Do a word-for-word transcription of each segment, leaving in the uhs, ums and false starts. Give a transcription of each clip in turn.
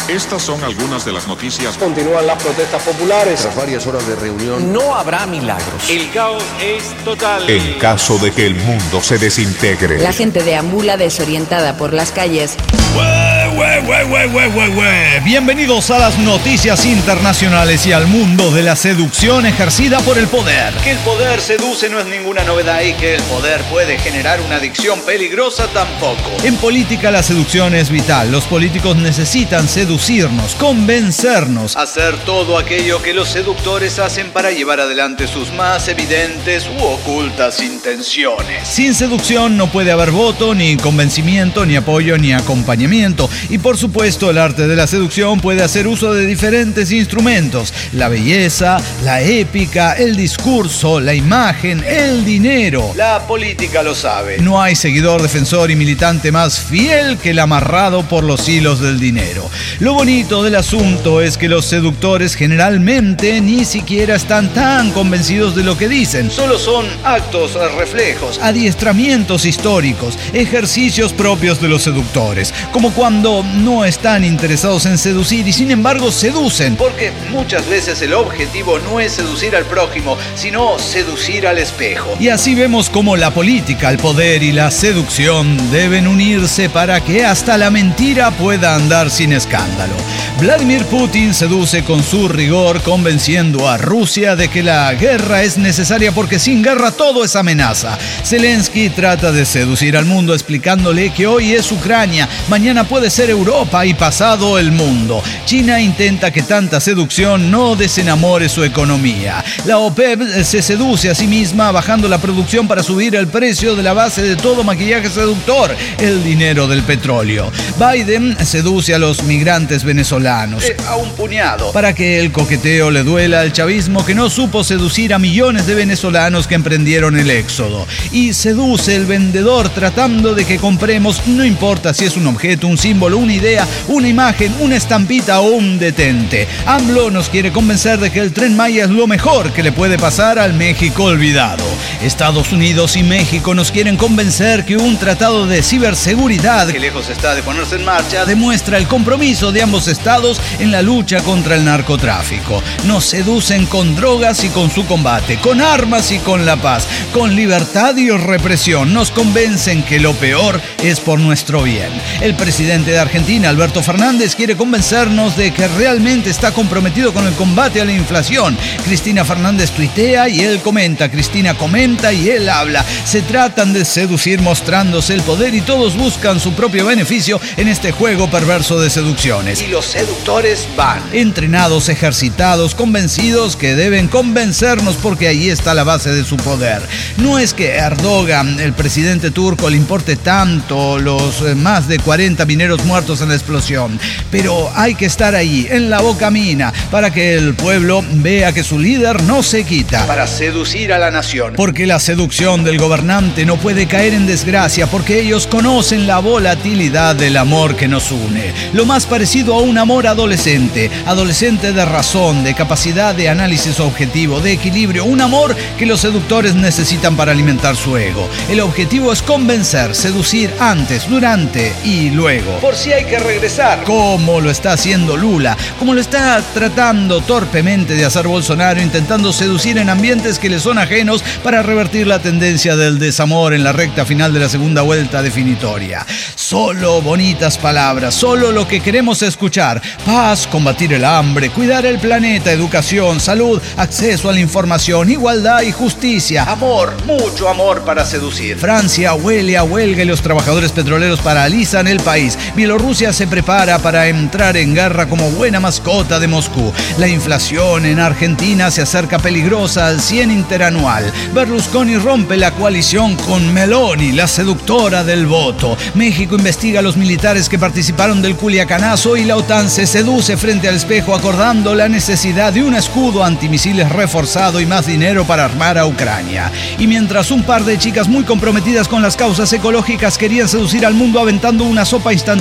Estas son algunas de las noticias. Continúan las protestas populares. Tras varias horas de reunión, no habrá milagros. El caos es total. En caso de que el mundo se desintegre. La gente deambula desorientada por las calles. ¡Hue, hue, hue, hue, hue, hue, hue! Bienvenidos a las noticias internacionales y al mundo de la seducción ejercida por el poder. Que el poder seduce no es ninguna novedad y que el poder puede generar una adicción peligrosa tampoco. En política la seducción es vital. Los políticos necesitan seducirnos, convencernos. Hacer todo aquello que los seductores hacen para llevar adelante sus más evidentes u ocultas intenciones. Sin seducción no puede haber voto, ni convencimiento, ni apoyo, ni acompañamiento. Y por supuesto el arte de la seducción puede hacer uso de diferentes instrumentos. La belleza, la épica, el discurso, la imagen, el dinero. La política lo sabe. No hay seguidor, defensor y militante más fiel que el amarrado por los hilos del dinero. Lo bonito del asunto es que los seductores generalmente ni siquiera están tan convencidos de lo que dicen. Solo son actos, reflejos, adiestramientos históricos, ejercicios propios de los seductores, como cuando no están interesados en seducir y sin embargo seducen. Porque muchas veces el objetivo no es seducir al prójimo, sino seducir al espejo. Y así vemos cómo la política, el poder y la seducción deben unirse para que hasta la mentira pueda andar sin escándalo. Vladimir Putin seduce con su rigor, convenciendo a Rusia de que la guerra es necesaria porque sin guerra todo es amenaza. Zelensky trata de seducir al mundo explicándole que hoy es Ucrania, mañana puede ser Europa y pasado el mundo. China intenta que tanta seducción no desenamore su economía. La OPEP se seduce a sí misma bajando la producción para subir el precio de la base de todo maquillaje seductor, el dinero del petróleo. Biden seduce a los migrantes venezolanos, eh, a un puñado, para que el coqueteo le duela al chavismo que no supo seducir a millones de venezolanos que emprendieron el éxodo. Y seduce el vendedor tratando de que compremos, no importa si es un objeto, un símbolo, una idea, una imagen, una estampita o un detente. AMLO nos quiere convencer de que el Tren Maya es lo mejor que le puede pasar al México olvidado. Estados Unidos y México nos quieren convencer que un tratado de ciberseguridad, que lejos está de ponerse en marcha, demuestra el compromiso de ambos estados en la lucha contra el narcotráfico. Nos seducen con drogas y con su combate, con armas y con la paz, con libertad y represión. Nos convencen que lo peor es por nuestro bien. El presidente de Argentina, Alberto Fernández, quiere convencernos de que realmente está comprometido con el combate a la inflación. Cristina Fernández tuitea y él comenta, Cristina comenta y él habla. Se tratan de seducir mostrándose el poder y todos buscan su propio beneficio en este juego perverso de seducciones. Y los seductores van entrenados, ejercitados, convencidos que deben convencernos porque ahí está la base de su poder. No es que Erdogan, el presidente turco, le importe tanto los más de cuarenta mineros muertos en la explosión, pero hay que estar ahí, en la boca mina, para que el pueblo vea que su líder no se quita. Para seducir a la nación. Porque la seducción del gobernante no puede caer en desgracia, porque ellos conocen la volatilidad del amor que nos une. Lo más parecido a un amor adolescente, adolescente de razón, de capacidad de análisis objetivo, de equilibrio, un amor que los seductores necesitan para alimentar su ego. El objetivo es convencer, seducir antes, durante y luego. Por si hay que regresar. Como lo está haciendo Lula, como lo está tratando torpemente de hacer Bolsonaro, intentando seducir en ambientes que le son ajenos para revertir la tendencia del desamor en la recta final de la segunda vuelta definitoria. Solo bonitas palabras, solo lo que queremos escuchar. Paz, combatir el hambre, cuidar el planeta, educación, salud, acceso a la información, igualdad y justicia. Amor, mucho amor para seducir. Francia huele a huelga y los trabajadores petroleros paralizan el país. Bielorrusia se prepara para entrar en guerra como buena mascota de Moscú. La inflación en Argentina se acerca peligrosa al cien interanual. Berlusconi rompe la coalición con Meloni, la seductora del voto. México investiga a los militares que participaron del Culiacanazo y la OTAN se seduce frente al espejo acordando la necesidad de un escudo antimisiles reforzado y más dinero para armar a Ucrania. Y mientras un par de chicas muy comprometidas con las causas ecológicas querían seducir al mundo aventando una sopa instantánea con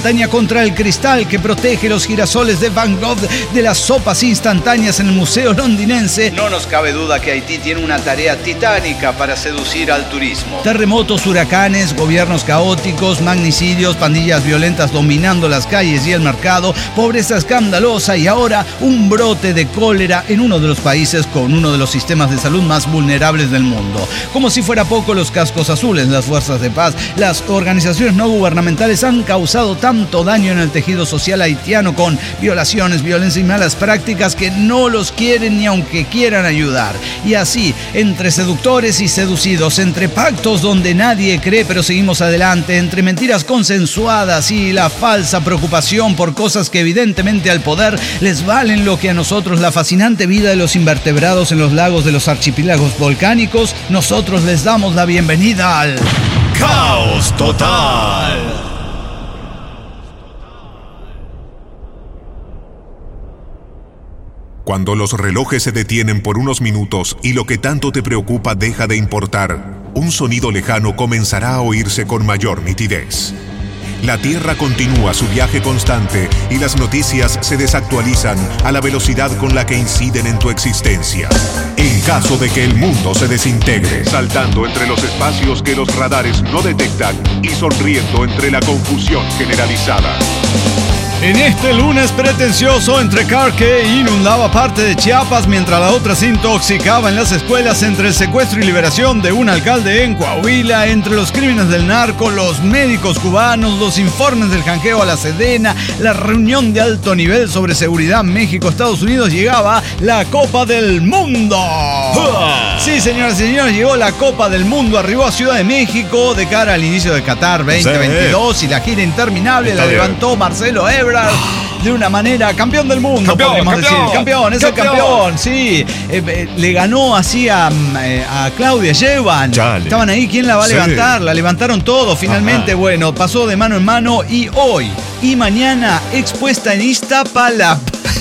contra el cristal que protege los girasoles de Van Gogh de las sopas instantáneas en el Museo Londinense. No nos cabe duda que Haití tiene una tarea titánica para seducir al turismo. Terremotos, huracanes, gobiernos caóticos, magnicidios, pandillas violentas dominando las calles y el mercado, pobreza escandalosa y ahora un brote de cólera en uno de los países con uno de los sistemas de salud más vulnerables del mundo. Como si fuera poco, los cascos azules, las fuerzas de paz, las organizaciones no gubernamentales han causado tanto daño en el tejido social haitiano con violaciones, violencia y malas prácticas que no los quieren ni aunque quieran ayudar. Y así, entre seductores y seducidos, entre pactos donde nadie cree pero seguimos adelante, entre mentiras consensuadas y la falsa preocupación por cosas que evidentemente al poder les valen lo que a nosotros, la fascinante vida de los invertebrados en los lagos de los archipiélagos volcánicos, nosotros les damos la bienvenida al Caos Total. Cuando los relojes se detienen por unos minutos y lo que tanto te preocupa deja de importar, un sonido lejano comenzará a oírse con mayor nitidez. La Tierra continúa su viaje constante y las noticias se desactualizan a la velocidad con la que inciden en tu existencia. En caso de que el mundo se desintegre, saltando entre los espacios que los radares no detectan y sonriendo entre la confusión generalizada. En este lunes pretencioso, entre Carque inundaba parte de Chiapas mientras la otra se intoxicaba en las escuelas, entre el secuestro y liberación de un alcalde en Coahuila, entre los crímenes del narco, los médicos cubanos, los informes del janjeo a la Sedena, la reunión de alto nivel sobre seguridad México-Estados Unidos, llegaba la Copa del Mundo. Sí, señoras y señores, llegó la Copa del Mundo, arribó a Ciudad de México de cara al inicio de Qatar veinte veintidós sí. Y la gira interminable Está la bien. levantó Marcelo Ebrard de una manera, campeón del mundo, campeón, podríamos campeón, decir. Campeón, es campeón. el campeón, sí. Eh, eh, le ganó así a, eh, a Claudia Sheinbaum. Chale. Estaban ahí, ¿quién la va a sí. levantar? La levantaron todos, finalmente. Ajá. Bueno, pasó de mano en mano y hoy y mañana expuesta en Iztapalapa.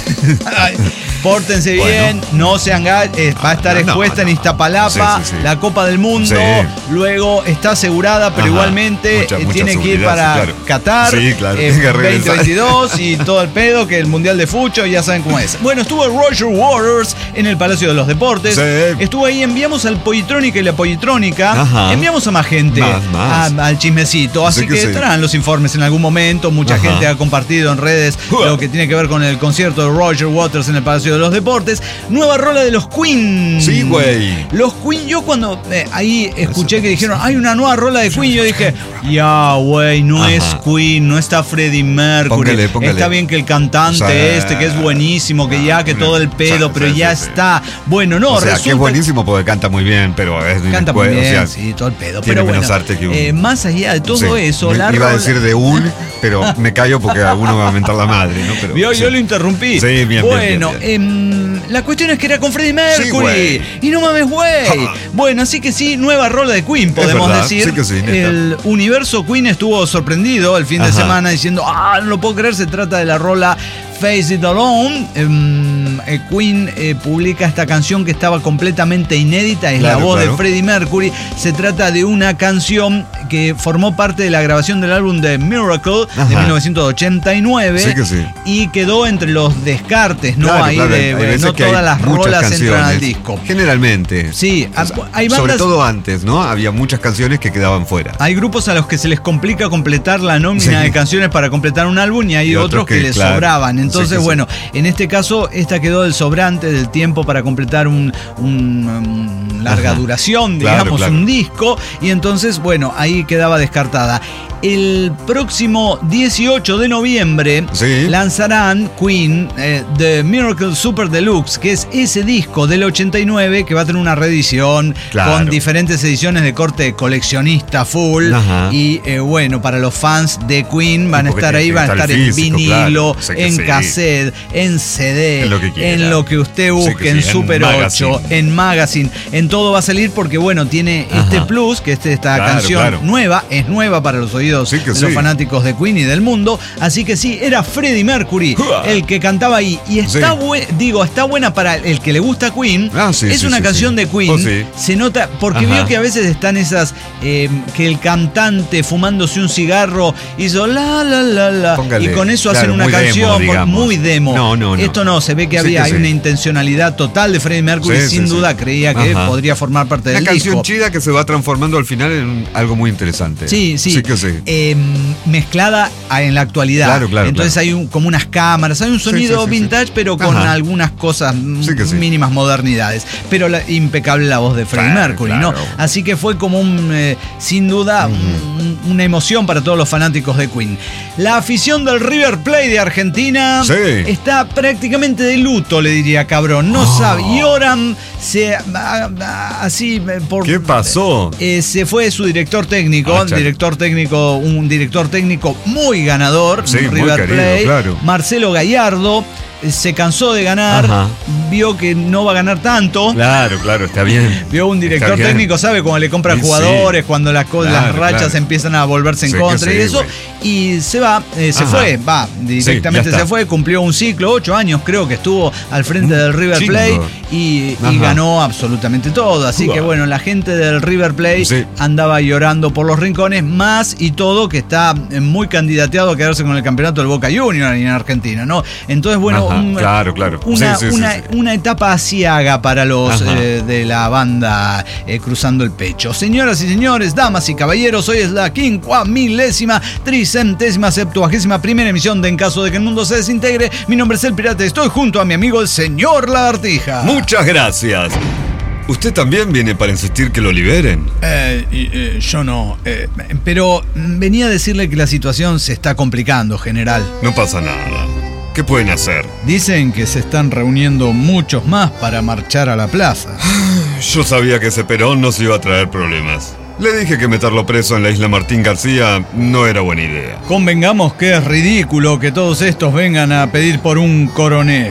Pórtense bueno. bien, no se hagan, eh, va a estar expuesta no, no. en Iztapalapa, sí, sí, sí. la Copa del Mundo, sí. luego está asegurada, pero Ajá. igualmente mucha, eh, mucha tiene que ir para sí, claro. Qatar, sí, claro. eh, veinte veintidós y todo el pedo, que el Mundial de Fucho, ya saben cómo es. Bueno, estuvo Roger Waters en el Palacio de los Deportes, sí. estuvo ahí, enviamos al Politrónica y la Politrónica, Ajá. enviamos a más gente más, más. A, al chismecito, así sí que, que estarán sí. los informes en algún momento, mucha Ajá. gente ha compartido en redes uh. lo que tiene que ver con el concierto de Roger Waters en el Palacio de los Deportes. Nueva rola de los Queen. Sí, güey. Los Queen, yo cuando eh, ahí escuché que dijeron, hay una nueva rola de Queen, yo dije, ya, güey, no Ajá. es Queen, no está Freddie Mercury. Póngale, póngale. Está bien que el cantante o sea, este, que es buenísimo, que ya, que todo el pedo, pero ya está. Bueno, no, o sea, resulta que es buenísimo porque canta muy bien, pero es canta muy bien, o sea, sí, todo el pedo. Tiene pero menos bueno, arte que un... eh, más allá de todo sí. eso, me, la iba rola... a decir de un, pero me callo porque alguno me va a mentar la madre, ¿no? Pero, yo, sí. yo lo interrumpí. Sí, bien, bueno, bien, bien, bien. Eh, la cuestión es que era con Freddie Mercury. Sí, y no mames, güey. Bueno, así que sí, nueva rola de Queen, podemos verdad, decir. Sí que sí, el universo Queen estuvo sorprendido el fin Ajá. de semana diciendo, ah, no lo puedo creer, se trata de la rola Face It Alone. Eh, eh, Queen eh, publica esta canción que estaba completamente inédita, es claro, la voz claro. de Freddie Mercury. Se trata de una canción que formó parte de la grabación del álbum de Miracle Ajá. de mil novecientos ochenta y nueve sí que sí. y quedó entre los descartes, ¿no? Claro, Ahí claro, de, hay no todas las rolas canciones, entran al disco. Generalmente. Sí, o sea, hay bandas, sobre todo antes, ¿no? Había muchas canciones que quedaban fuera. Hay grupos a los que se les complica completar la nómina sí. de canciones para completar un álbum y hay y otros, otros que, que les claro, sobraban. Entonces, sí bueno, sí. en este caso, esta quedó del sobrante del tiempo para completar un, un, un larga Ajá. duración, digamos, claro, claro. un disco. Y entonces, bueno, ahí quedaba descartada. El próximo dieciocho de noviembre sí. lanzarán Queen eh, The Miracle Super Deluxe, que es ese disco del ochenta y nueve que va a tener una reedición claro. con diferentes ediciones de corte coleccionista full. Ajá. Y eh, bueno, para los fans de Queen van a estar ahí, van a estar en vinilo, claro. o sea en sí. cassette, en C D, quiera. En lo que usted busque, sí, en sí, Super en ocho, Magazine. en Magazine, en todo va a salir porque, bueno, tiene Ajá. este plus, que este, esta Claro, canción claro. nueva, es nueva para los oídos Sí que de sí. los fanáticos de Queen y del mundo. Así que sí, era Freddie Mercury Uah. el que cantaba ahí. Y está, Sí. bue- digo, está buena para el que le gusta Queen. Ah, sí, es sí, una sí, canción sí. de Queen. Oh, sí. Se nota, porque Ajá. veo que a veces están esas, eh, que el cantante fumándose un cigarro hizo la, la, la, la. Póngale, y con eso claro, hacen una muy demo, canción por- digamos. muy demo. No, no, no. Esto no, se ve que Sí había que hay sí. una intencionalidad total de Freddie Mercury. Sí, Sin sí, duda sí. creía que Ajá. podría formar parte Una del canción disco. chida que se va transformando al final en algo muy interesante. Sí, sí. Sí que sí. Eh, mezclada a- en la actualidad. Claro, claro, Entonces claro. hay un- como unas cámaras, hay un Sí, sonido sí, sí, sí. vintage, pero con Ajá. algunas cosas mm, Sí que sí. mínimas modernidades. Pero la- impecable la voz de Freddie Claro, Mercury, claro. ¿no? Así que fue como un, eh, sin duda, un- una emoción para todos los fanáticos de Queen. La afición del River Plate de Argentina Sí. está prácticamente de luto, le diría, cabrón. No Oh. sabe. Lloran, se, ah, ah, así, eh, por... ¿Qué pasó? Eh, se fue su director técnico, Ah, chale. director técnico, un director técnico muy ganador, Sí, muy River querido, Plate, claro. Marcelo Gallardo, eh, se cansó de ganar, Ajá. vio que no va a ganar tanto. Claro, claro, está bien. Vio un director Está bien. técnico, sabe cuando le compra Sí, jugadores, sí. cuando las, co- Claro, las rachas claro. empiezan a volverse en Sí que contra y sí, eso, güey. y se va, eh, se Ajá. fue, va, directamente Sí, ya se está. fue, cumplió un ciclo, ocho años creo que estuvo al frente Un del River chingo. Plate y, y Ajá. ganó absolutamente todo. Así Uah. que bueno, la gente del River Plate Sí. andaba llorando por los rincones, más y todo que está eh, muy candidateado a quedarse con el campeonato del Boca Juniors en Argentina, ¿no? Entonces, bueno, Ajá, un- claro, claro. Una, Sí, sí, sí, una, sí. una etapa asiaga para los Ajá. eh, de la banda eh, Cruzando el Pecho. Señoras y señores, damas y caballeros, hoy es la quincuamilésima, tricentésima, septuagésima primera emisión de En Caso de que el Mundo se Desintegre. Mi nombre es El Pirata y estoy junto a mi amigo el señor Lagartija. Muchas gracias. ¿Usted también viene para insistir que lo liberen? Eh, y, eh, yo no, eh, pero mm, venía a decirle que la situación se está complicando, general. No pasa nada. ¿Qué pueden hacer? Dicen que se están reuniendo muchos más para marchar a la plaza. Yo sabía que ese Perón nos iba a traer problemas. Le dije que meterlo preso en la isla Martín García no era buena idea. Convengamos que es ridículo que todos estos vengan a pedir por un coronel.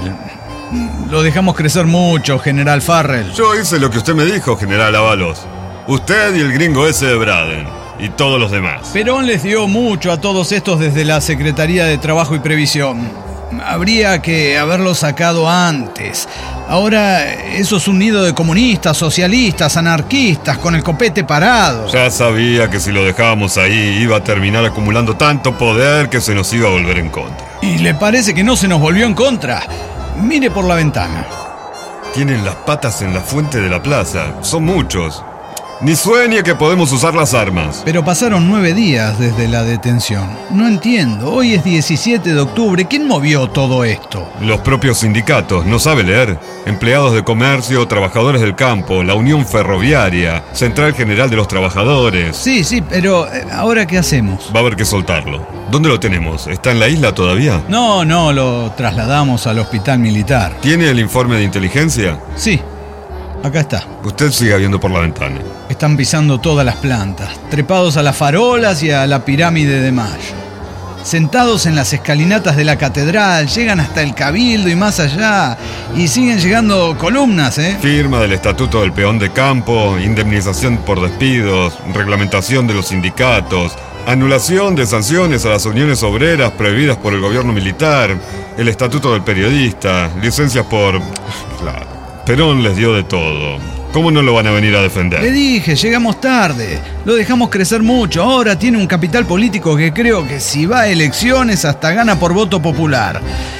Lo dejamos crecer mucho, general Farrell. Yo hice lo que usted me dijo, general Ábalos. Usted y el gringo ese de Braden. Y todos los demás. Perón les dio mucho a todos estos desde la Secretaría de Trabajo y Previsión. Habría que haberlo sacado antes. Ahora eso es un nido de comunistas, socialistas, anarquistas, con el copete parado. Ya sabía que si lo dejábamos ahí iba a terminar acumulando tanto poder que se nos iba a volver en contra. ¿Y le parece que no se nos volvió en contra? Mire por la ventana. Tienen las patas en la fuente de la plaza. Son muchos. Ni sueñe que podemos usar las armas. Pero pasaron nueve días desde la detención. No entiendo. Hoy es diecisiete de octubre. ¿Quién movió todo esto? Los propios sindicatos, no sabe leer. Empleados de comercio, trabajadores del campo, la Unión Ferroviaria, Central General de los Trabajadores. Sí, sí, pero eh, ¿ahora qué hacemos? Va a haber que soltarlo. ¿Dónde lo tenemos? ¿Está en la isla todavía? No, no, lo trasladamos al hospital militar. ¿Tiene el informe de inteligencia? Sí, acá está. Usted siga viendo por la ventana. Están pisando todas las plantas, trepados a las farolas y a la pirámide de Mayo. Sentados en las escalinatas de la catedral, llegan hasta el Cabildo y más allá. Y siguen llegando columnas, ¿eh? Firma del Estatuto del Peón de Campo, indemnización por despidos, reglamentación de los sindicatos, anulación de sanciones a las uniones obreras prohibidas por el gobierno militar, el Estatuto del Periodista, licencias por... Claro, Perón les dio de todo. ¿Cómo no lo van a venir a defender? Le dije, llegamos tarde. Lo dejamos crecer mucho. Ahora tiene un capital político que creo que si va a elecciones hasta gana por voto popular.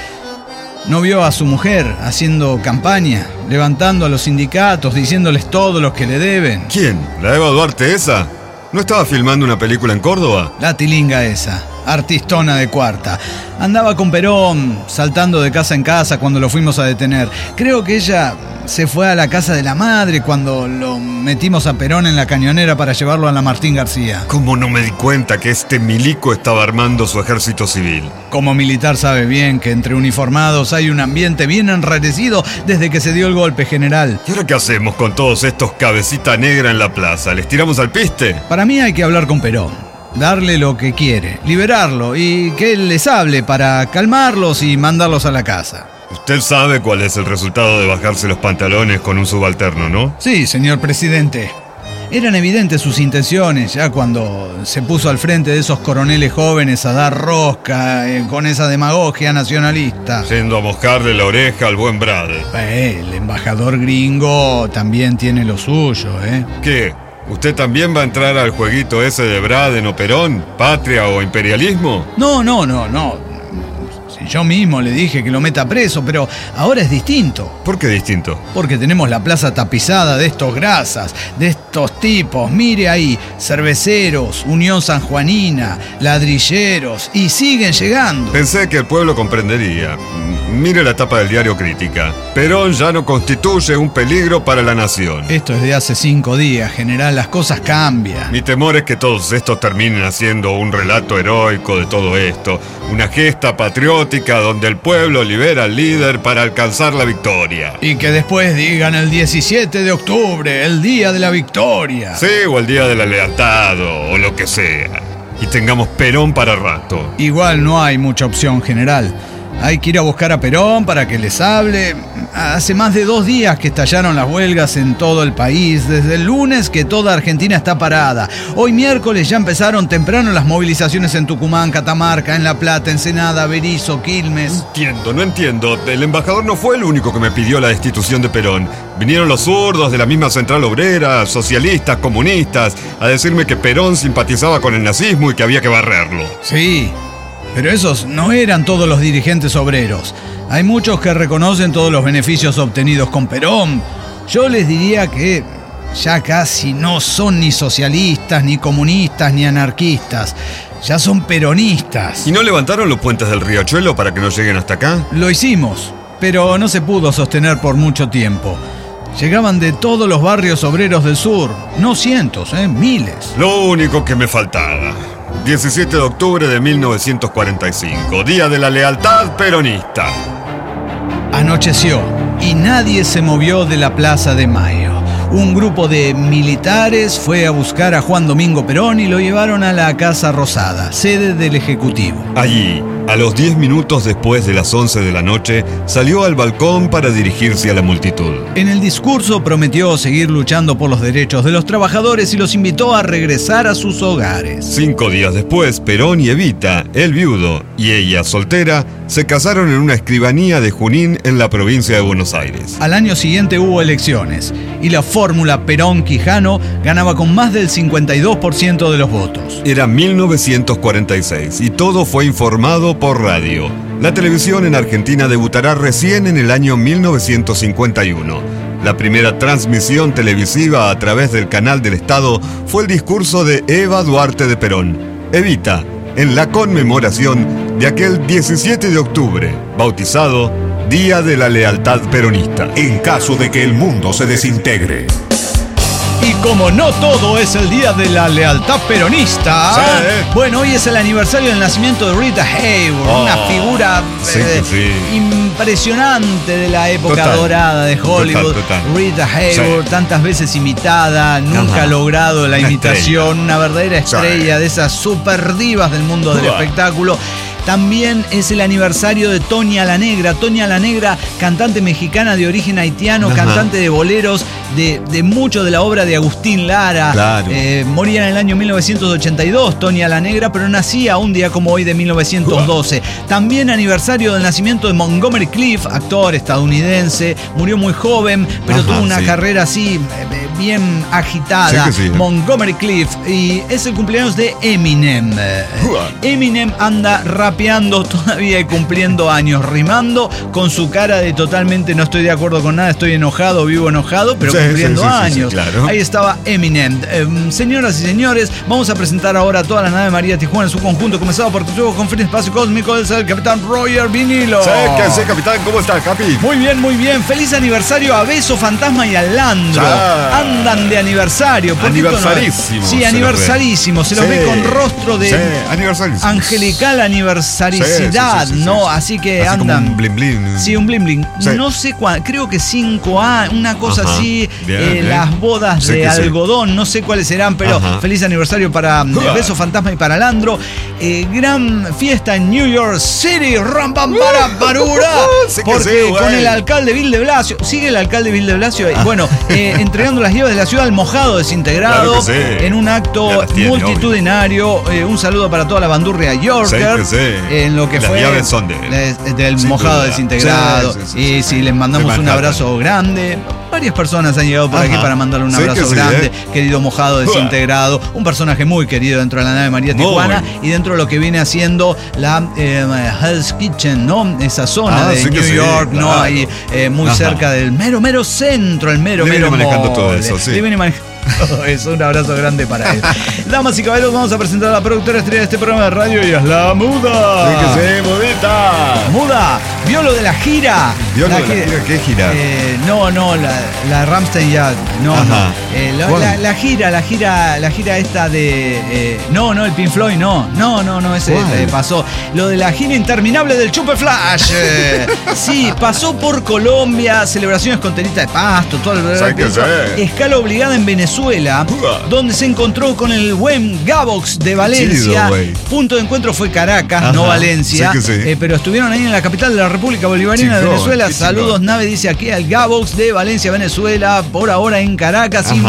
¿No vio a su mujer haciendo campaña, levantando a los sindicatos, diciéndoles todo lo que le deben? ¿Quién? ¿La Eva Duarte esa? ¿No estaba filmando una película en Córdoba? La tilinga esa, artistona de cuarta. Andaba con Perón, saltando de casa en casa cuando lo fuimos a detener. Creo que ella se fue a la casa de la madre cuando lo metimos a Perón en la cañonera para llevarlo a la Martín García. ¿Cómo no me di cuenta que este milico estaba armando su ejército civil? Como militar sabe bien que entre uniformados hay un ambiente bien enrarecido desde que se dio el golpe, general. ¿Y ahora qué hacemos con todos estos cabecita negra en la plaza? ¿Les tiramos al piste? Para mí hay que hablar con Perón, darle lo que quiere, liberarlo y que él les hable para calmarlos y mandarlos a la casa. Usted sabe cuál es el resultado de bajarse los pantalones con un subalterno, ¿no? Sí, señor presidente. Eran evidentes sus intenciones ya cuando se puso al frente de esos coroneles jóvenes a dar rosca eh, con esa demagogia nacionalista. Yendo a mojarle la oreja al buen Brad. Eh, el embajador gringo también tiene lo suyo, ¿eh? ¿Qué? ¿Usted también va a entrar al jueguito ese de Braden o Perón? ¿Patria o imperialismo? No, no, no, no. Si yo mismo le dije que lo meta preso, pero ahora es distinto. ¿Por qué distinto? Porque tenemos la plaza tapizada de estos grasas, de estos tipos. Mire ahí, cerveceros, Unión Sanjuanina, ladrilleros, y siguen llegando. Pensé que el pueblo comprendería. Mire la tapa del diario Crítica. Perón ya no constituye un peligro para la nación. Esto es de hace cinco días, general, las cosas cambian. Mi temor es que todos estos terminen haciendo un relato heroico de todo esto, una gesta patriótica donde el pueblo libera al líder para alcanzar la victoria. Y que después digan el diecisiete de octubre, el día de la victoria. Sí, o el día de la lealtad, o, o lo que sea. Y tengamos Perón para rato. Igual no hay mucha opción, general. Hay que ir a buscar a Perón para que les hable. Hace más de dos días que estallaron las huelgas en todo el país. Desde el lunes que toda Argentina está parada. Hoy miércoles ya empezaron temprano las movilizaciones en Tucumán, Catamarca, en La Plata, Ensenada, Berizo, Quilmes. No entiendo, no entiendo. El embajador no fue el único que me pidió la destitución de Perón. Vinieron los zurdos de la misma central obrera, socialistas, comunistas, a decirme que Perón simpatizaba con el nazismo y que había que barrerlo. Sí. Pero esos no eran todos los dirigentes obreros. Hay muchos que reconocen todos los beneficios obtenidos con Perón. Yo les diría que ya casi no son ni socialistas, ni comunistas, ni anarquistas. Ya son peronistas. ¿Y no levantaron los puentes del Riachuelo para que no lleguen hasta acá? Lo hicimos, pero no se pudo sostener por mucho tiempo. Llegaban de todos los barrios obreros del sur. No cientos, ¿eh? Miles. Lo único que me faltaba. diecisiete de octubre de mil novecientos cuarenta y cinco, Día de la Lealtad Peronista. Anocheció y nadie se movió de la Plaza de Mayo. Un grupo de militares fue a buscar a Juan Domingo Perón y lo llevaron a la Casa Rosada, sede del Ejecutivo. Allí, a los diez minutos después de las once de la noche, salió al balcón para dirigirse a la multitud. En el discurso prometió seguir luchando por los derechos de los trabajadores y los invitó a regresar a sus hogares. Cinco días después, Perón y Evita, el viudo y ella soltera, se casaron en una escribanía de Junín en la provincia de Buenos Aires. Al año siguiente hubo elecciones y la fórmula Perón-Quijano ganaba con más del cincuenta y dos por ciento de los votos. Era mil novecientos cuarenta y seis y todo fue informado por radio. La televisión en Argentina debutará recién en el año mil novecientos cincuenta y uno. La primera transmisión televisiva a través del canal del Estado fue el discurso de Eva Duarte de Perón, Evita, en la conmemoración de aquel diecisiete de octubre, bautizado Día de la Lealtad Peronista. En caso de que el mundo se desintegre. Y como no todo es el Día de la Lealtad Peronista, sí. Bueno, hoy es el aniversario del nacimiento de Rita Hayworth, Oh, una figura sí, eh, sí. impresionante de la época Total. dorada de Hollywood. Total, total. Rita Hayworth, Sí. tantas veces imitada, nunca Ajá. ha logrado la Una imitación, estrella. una verdadera estrella Sí. de esas super divas del mundo del Uah. espectáculo. También es el aniversario de Toña la Negra. Toña la Negra, cantante mexicana de origen haitiano, Ajá. cantante de boleros, de, de mucho de la obra de Agustín Lara. Claro. Eh, moría en el año mil novecientos ochenta y dos, Toña la Negra, pero nacía un día como hoy de mil novecientos doce. También aniversario del nacimiento de Montgomery Clift, actor estadounidense. Murió muy joven, pero Ajá, tuvo una sí. carrera así, eh, bien agitada. Sí que sí. Montgomery Clift. Y es el cumpleaños de Eminem. Eh, Uah. Eminem anda rapeando todavía y cumpliendo años, rimando con su cara de totalmente no estoy de acuerdo con nada, estoy enojado, vivo enojado, pero Sí, cumpliendo sí, sí, sí, años. sí, claro. Ahí estaba Eminem. Eh, señoras y señores, vamos a presentar ahora toda la nave María Tijuana en su conjunto, comenzado por tu nuevo conferencia espacio cósmico, es el capitán Roger Vinilo. Sí, ¿qué hace, capitán? ¿Cómo está, Capi? Muy bien, muy bien. Feliz aniversario a Beso, Fantasma y Alandro. Ya. Andan de aniversario. poquito no- Aniversarísimo, Sí, se los aniversarísimo. Se los Sí. ve con rostro de Sí, aniversarísimo. angelical aniversaricidad, Sí, sí, sí, sí, ¿no? sí. Así que Así como andan. un blin blin. Sí, un bling bling. Sí. No sé cuánto, creo que cinco años, una cosa Ajá. así. y Bien, eh, bien. las bodas Sí de que sí. algodón, no sé cuáles serán, pero Ajá. feliz aniversario para eh, Beso Fantasma y para Landro. Eh, gran fiesta en New York City, ram pam para parura, Sí que porque sí, güey. con el alcalde Bill de Blasio, sigue el alcalde Bill de Blasio, y bueno, eh, entregando las llaves de la ciudad al mojado desintegrado, Claro que sí. en un Ya acto las tiene, multitudinario. Eh, un saludo para toda la bandurria Yorker, Sí que sí. en lo que Las fue llaves son de él. de- del Sin mojado duda. desintegrado. Sí, sí, sí, y sí. si les mandamos De un Manhattan. abrazo grande. Varias personas han llegado por Ajá. aquí para mandarle un Sí abrazo que sí, grande, ¿eh? querido mojado desintegrado, un personaje muy querido dentro de la nave María Muy. Tijuana y dentro de lo que viene haciendo la eh, Hell's Kitchen, ¿no? Esa zona Ah, de sí que New sí, York, ¿no? claro. Ahí eh, muy Ajá. cerca del mero, mero centro, el mero, Le mero viene manejando mole. todo eso, sí. Le viene manejando todo eso. Un abrazo grande para él. Damas y caballeros, vamos a presentar a la productora estrella de este programa de radio y es la Muda. Sí que sí, Mudita. Muda, vio lo de la gira. ¿Vio lo de la gira? ¿Qué gira? Eh, no, no, la, la Rammstein ya. No, Ajá. no. Eh, la, ¿Cuál? la- la gira, la gira, la gira esta de. eh, no, no, el Pink Floyd, no. No, no, no, ese ¿Cuál? eh, pasó. Lo de la gira interminable del Chupe Flash. Eh, sí, pasó por Colombia, celebraciones con telita de pasto, todo el Sí que sí. escala obligada en Venezuela, Uah. donde se encontró con el buen Gabox de Valencia. Chido, güey. Punto de encuentro fue Caracas, Ajá. no Valencia. Sí que sí. Eh, pero estuvieron ahí en la capital de la República Bolivariana de Chingón, Venezuela. qué Saludos, chingón. nave, dice aquí al Gabox de Valencia, Venezuela, por ahora en Caracas. Ajá.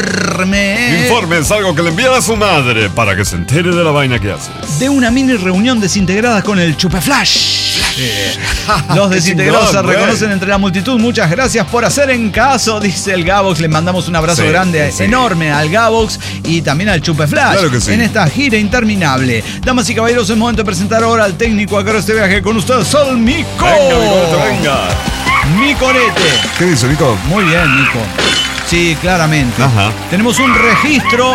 Informe. Informe es algo que le envían a su madre para que se entere de la vaina que haces. De una mini reunión desintegrada con el Chupe Flash. Eh, Los Qué desintegrados chingón, se güey. reconocen entre la multitud. Muchas gracias por hacer en caso, dice el Gabox. Le mandamos un abrazo Sí, grande, sí. enorme al Gabox y también al Chupe Flash. Claro que sí. En esta gira interminable. Damas y caballeros, es momento de presentar ahora al técnico a cargo de este viaje con ustedes, al Mico. Venga, Micote, venga. Micorete. ¿Qué dice, Nico? Muy bien, Nico. Sí, claramente. Ajá. Tenemos un registro.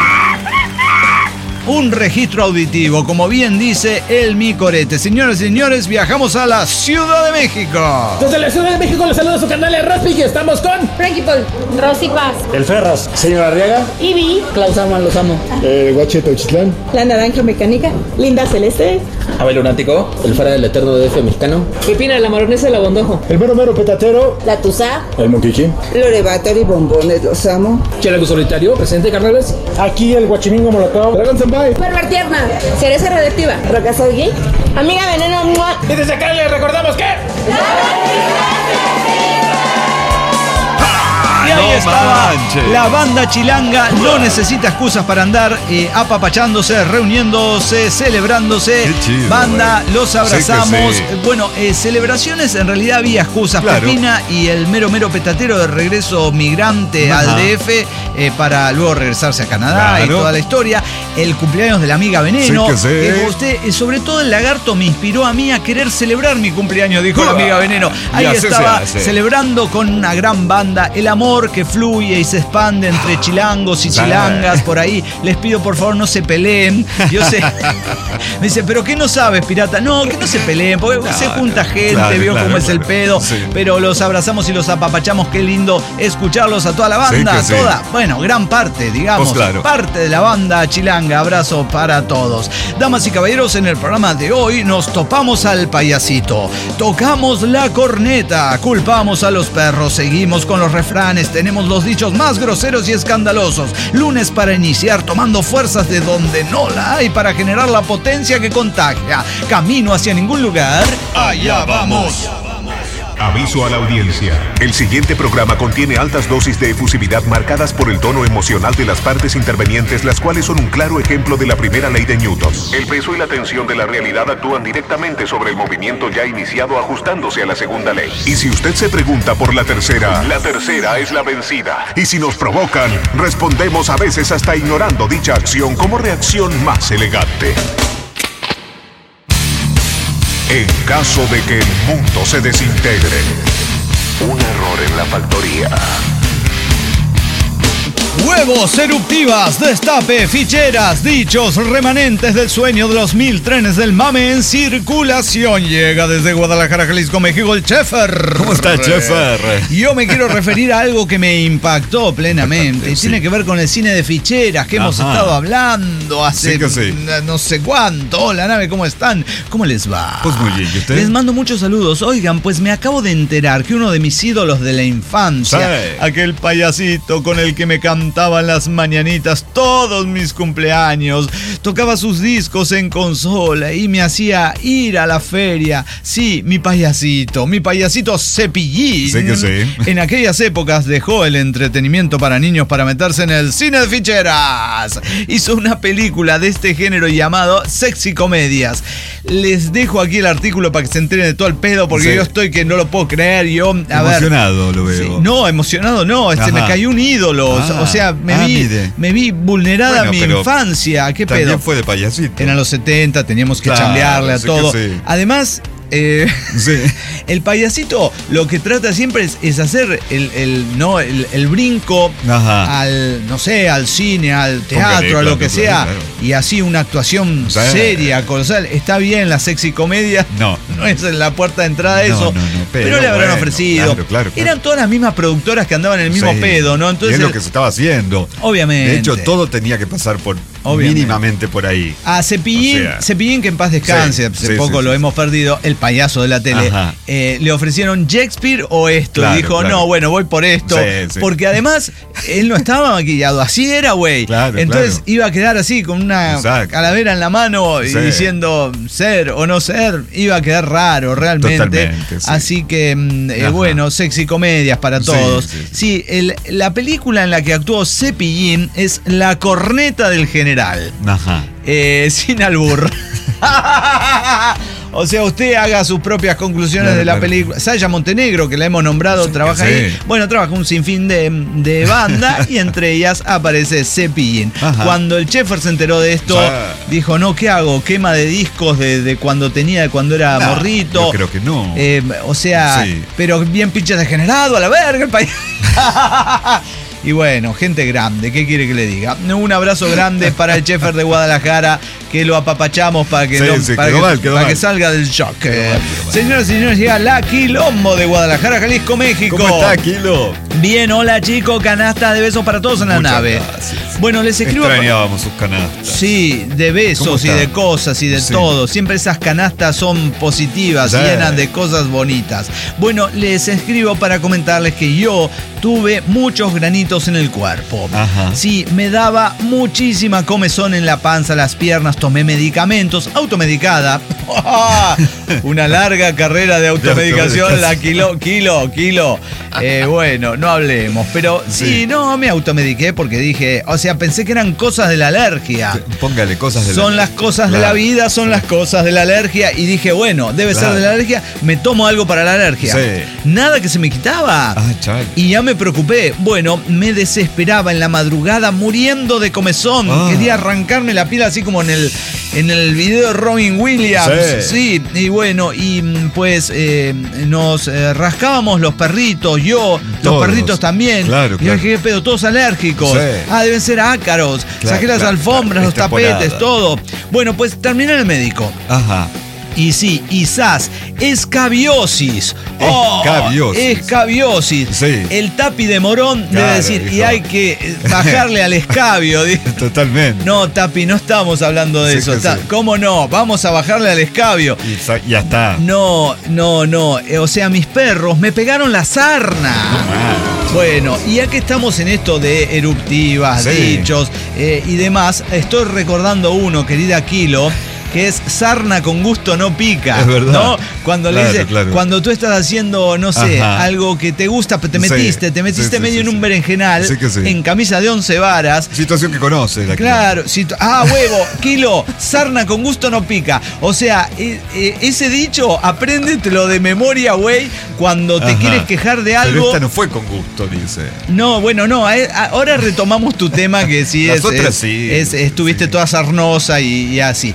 Un registro auditivo, como bien dice el Micorete. Señoras y señores, viajamos a la Ciudad de México. Desde la Ciudad de México les saluda su canal Raspi y estamos con Frankie Paul, Rosy Paz, El Ferras, Señor Arriaga, Ivy, Klaus Arman Lozano, El Guachete Uchitlán, La Naranja Mecánica, Linda Celeste, Abel Lunático, El Fara del Eterno D F Mexicano, Pepina de la Moronesa de la Bondojo, El Mero Mero Petatero, La Tuzá, El Moquiquín, Lorebator y Bombones, los amo. Chelago Solitario, Presidente Carnales, aquí el Guachimingo Molotov, Dragón Senpai. Perver Tierna, Cereza Radioactiva, Roca Soy Gay, Amiga Veneno, ¡mua! Y desde acá les recordamos que... Y ahí no estaba manches. la banda chilanga. No necesita excusas para andar eh, apapachándose, reuniéndose, celebrándose. Qué chido, banda, güey. los abrazamos. Sí que sí. Bueno, eh, celebraciones en realidad había excusas. Claro. Pepina y el mero mero petatero de regreso migrante Ajá. al D F eh, para luego regresarse a Canadá y Claro. toda la historia. El cumpleaños de la amiga Veneno. Sí que sí. Eh, usted, eh, sobre todo el lagarto me inspiró a mí a querer celebrar mi cumpleaños, dijo la amiga Veneno. Ahí Y así se estaba hace. celebrando con una gran banda el amor que fluye y se expande entre chilangos y chilangas por ahí. Les pido por favor no se peleen. Yo sé. Me dice, pero ¿qué no sabes, pirata? No, que no se peleen, porque No, se junta gente, claro, vio claro, cómo es el claro. pedo. Sí. Pero los abrazamos y los apapachamos. Qué lindo escucharlos a toda la banda, Sí que sí. toda. Bueno, gran parte, digamos. Pues claro. Parte de la banda chilanga. Abrazo para todos. Damas y caballeros, en el programa de hoy nos topamos al payasito. Tocamos la corneta. Culpamos a los perros. Seguimos con los refranes. Tenemos los dichos más groseros y escandalosos. Lunes para iniciar tomando fuerzas de donde no la hay para generar la potencia que contagia. Camino hacia ningún lugar. Allá vamos. Aviso a la audiencia. El siguiente programa contiene altas dosis de efusividad marcadas por el tono emocional de las partes intervenientes, las cuales son un claro ejemplo de la primera ley de Newton. El peso y la tensión de la realidad actúan directamente sobre el movimiento ya iniciado, ajustándose a la segunda ley. Y si usted se pregunta por la tercera, la tercera es la vencida. Y si nos provocan, respondemos a veces hasta ignorando dicha acción como reacción más elegante. En caso de que el mundo se desintegre, un error en la factoría. Huevos, eruptivas, destape, ficheras, dichos remanentes del sueño de los mil trenes del mame en circulación. Llega desde Guadalajara, Jalisco, México, el Chefer. ¿Cómo está, Chefer? Yo me quiero referir a algo que me impactó plenamente. Y Sí. tiene que ver con el cine de ficheras que hemos Ajá. estado hablando hace Sí que sí. no sé cuánto. Hola, nave, ¿cómo están? ¿Cómo les va? Pues muy bien, ¿y usted? Les mando muchos saludos. Oigan, pues me acabo de enterar que uno de mis ídolos de la infancia, Sí. aquel payasito con el que me cantaban las mañanitas todos mis cumpleaños, tocaba sus discos en consola y me hacía ir a la feria. Sí, mi payasito, mi payasito Cepillín. Sí que sí. En aquellas épocas dejó el entretenimiento para niños para meterse en el cine de ficheras. Hizo una película de este género llamado Sexy Comedias. Les dejo aquí el artículo para que se enteren de todo el pedo, porque Sí. yo estoy que no lo puedo creer. Yo, a Emocionado ver, lo veo. Sí, no, emocionado no, este, Ajá. me cayó un ídolo. Ah, o sea, me, ah, vi, mire. me vi vulnerada Bueno, mi pero infancia. ¿Qué También pedo? fue de payasito. Eran los setenta, teníamos que Claro, chambearle a sí que todo. sí. Además, eh, Sí. el payasito lo que trata siempre es, es hacer el, el, no, el, el brinco Ajá. al, no sé, al cine, al teatro, Póngale, a lo claro, que claro, sea, claro. y así una actuación Sí. seria, colosal. Está bien la sexy comedia, No. no es en la puerta de entrada No, eso, no, no, pero, pero le habrán bueno, ofrecido. claro, claro, claro. Eran todas las mismas productoras que andaban en el mismo Sí. pedo, ¿no? Y Entonces, es lo que se estaba haciendo. obviamente. De hecho, todo tenía que pasar por Obviamente. mínimamente por ahí. A Cepillín, O sea, Cepillín, que en paz descanse, sí, hace sí, poco sí, lo sí, hemos perdido, el payaso de la tele, Ajá. eh, le ofrecieron Shakespeare o esto, Claro, y dijo, claro. no, bueno, voy por esto, Sí, sí. porque además él no estaba maquillado, así era, güey. Claro, Entonces claro. iba a quedar así, con una Exacto. calavera en la mano y Sí. diciendo ser o no ser, iba a quedar raro realmente. Totalmente, sí. Así que, mm, eh, Ajá. bueno, sexy comedias para Sí, todos. sí, sí. Sí, el- la película en la que actuó Cepillín es La corneta del general. Ajá. Eh, sin albur. O sea, usted haga sus propias conclusiones Claro, de la claro. película. Saya Montenegro, que la hemos nombrado, Sí, trabaja sí. ahí. Bueno, trabaja un sinfín de, de banda y entre ellas aparece Cepillín. Ajá. Cuando el Chefer se enteró de esto, Sí. dijo, no, ¿qué hago? Quema de discos de, de cuando tenía, de cuando era No, morrito. yo creo que no. Eh, o sea, Sí. pero bien pinche degenerado, a la verga el país. Y bueno, gente grande, ¿qué quiere que le diga? Un abrazo grande para el Chefer de Guadalajara, que lo apapachamos para que, Sí, no- sí, para quedó que, mal, quedó para mal. que salga del shock. Quedó Eh, mal, quedó mal. Señoras y señores, llega la Quilombo de Guadalajara, Jalisco, México. ¿Cómo está, Kilo? Bien, hola chicos, canasta de besos para todos en la Muchas nave. gracias. Bueno, les escribo... Extrañábamos sus canastas. Sí, de ¿Cómo besos y está? de cosas y de Sí. todo. Siempre esas canastas son positivas, Sí. llenas de cosas bonitas. Bueno, les escribo para comentarles que yo tuve muchos granitos en el cuerpo. Ajá. Sí, me daba muchísima comezón en la panza, las piernas, tomé medicamentos, automedicada. Una larga carrera de automedicación, la kilo, kilo, kilo. Eh, bueno, no hablemos, pero sí, Sí. no, me automediqué porque dije, o sea, pensé que eran cosas de la alergia. Póngale cosas de la Son las cosas de la Claro. vida, son las cosas de la alergia. Y dije, bueno, debe Claro. ser de la alergia, me tomo algo para la alergia. Sí. Nada que se me quitaba. Ah, chaval. Y ya me preocupé. Bueno, me desesperaba en la madrugada muriendo de comezón. Ah. Quería arrancarme la piel así como en el, en el video de Robin Williams. Sí. Y bueno, y mm, pues eh, nos eh, rascábamos los perritos, yo, los Todos. perritos también. Claro, Y claro. dije, ¿qué pedo? Todos alérgicos. Sí. Ah, deben ser ácaros. Claro, Saqué las claro, alfombras, claro. los Es temporada. tapetes, todo. Bueno, pues terminé en el médico. Ajá. Y sí, quizás escabiosis. Oh, Escabiosis. escabiosis. Sí. El tapi de Morón debe Claro, decir, y dijo. hay que bajarle al escabio. Dijo. Totalmente. No, Tapi, no estamos hablando de Sí eso. que Está- sí. ¿Cómo no? Vamos a bajarle al escabio. Y sa- ya está. No, no, no. Eh, O sea, mis perros me pegaron la sarna. Bueno, y ya que estamos en esto de eruptivas, Sí. dichos eh, y demás, estoy recordando uno, querida Kilo, que es sarna con gusto no pica. Es verdad. ¿No? Cuando le Claro, dice, claro. cuando tú estás haciendo, no sé, Ajá. algo que te gusta, pero te Sí, metiste, te metiste sí, sí, medio sí, en un sí. berenjenal, Sí que sí. en camisa de once varas. Situación que conoce. La Claro, si tú- ah, huevo, Kilo, sarna con gusto no pica. O sea, e- e- ese dicho, apréndetelo de memoria, güey, cuando te Ajá. quieres quejar de Pero algo. esta no fue con gusto, dice. No, bueno, no, a- a- ahora retomamos tu tema que sí Las es, otras es- sí, es- estuviste sí. toda sarnosa y, y así. Pero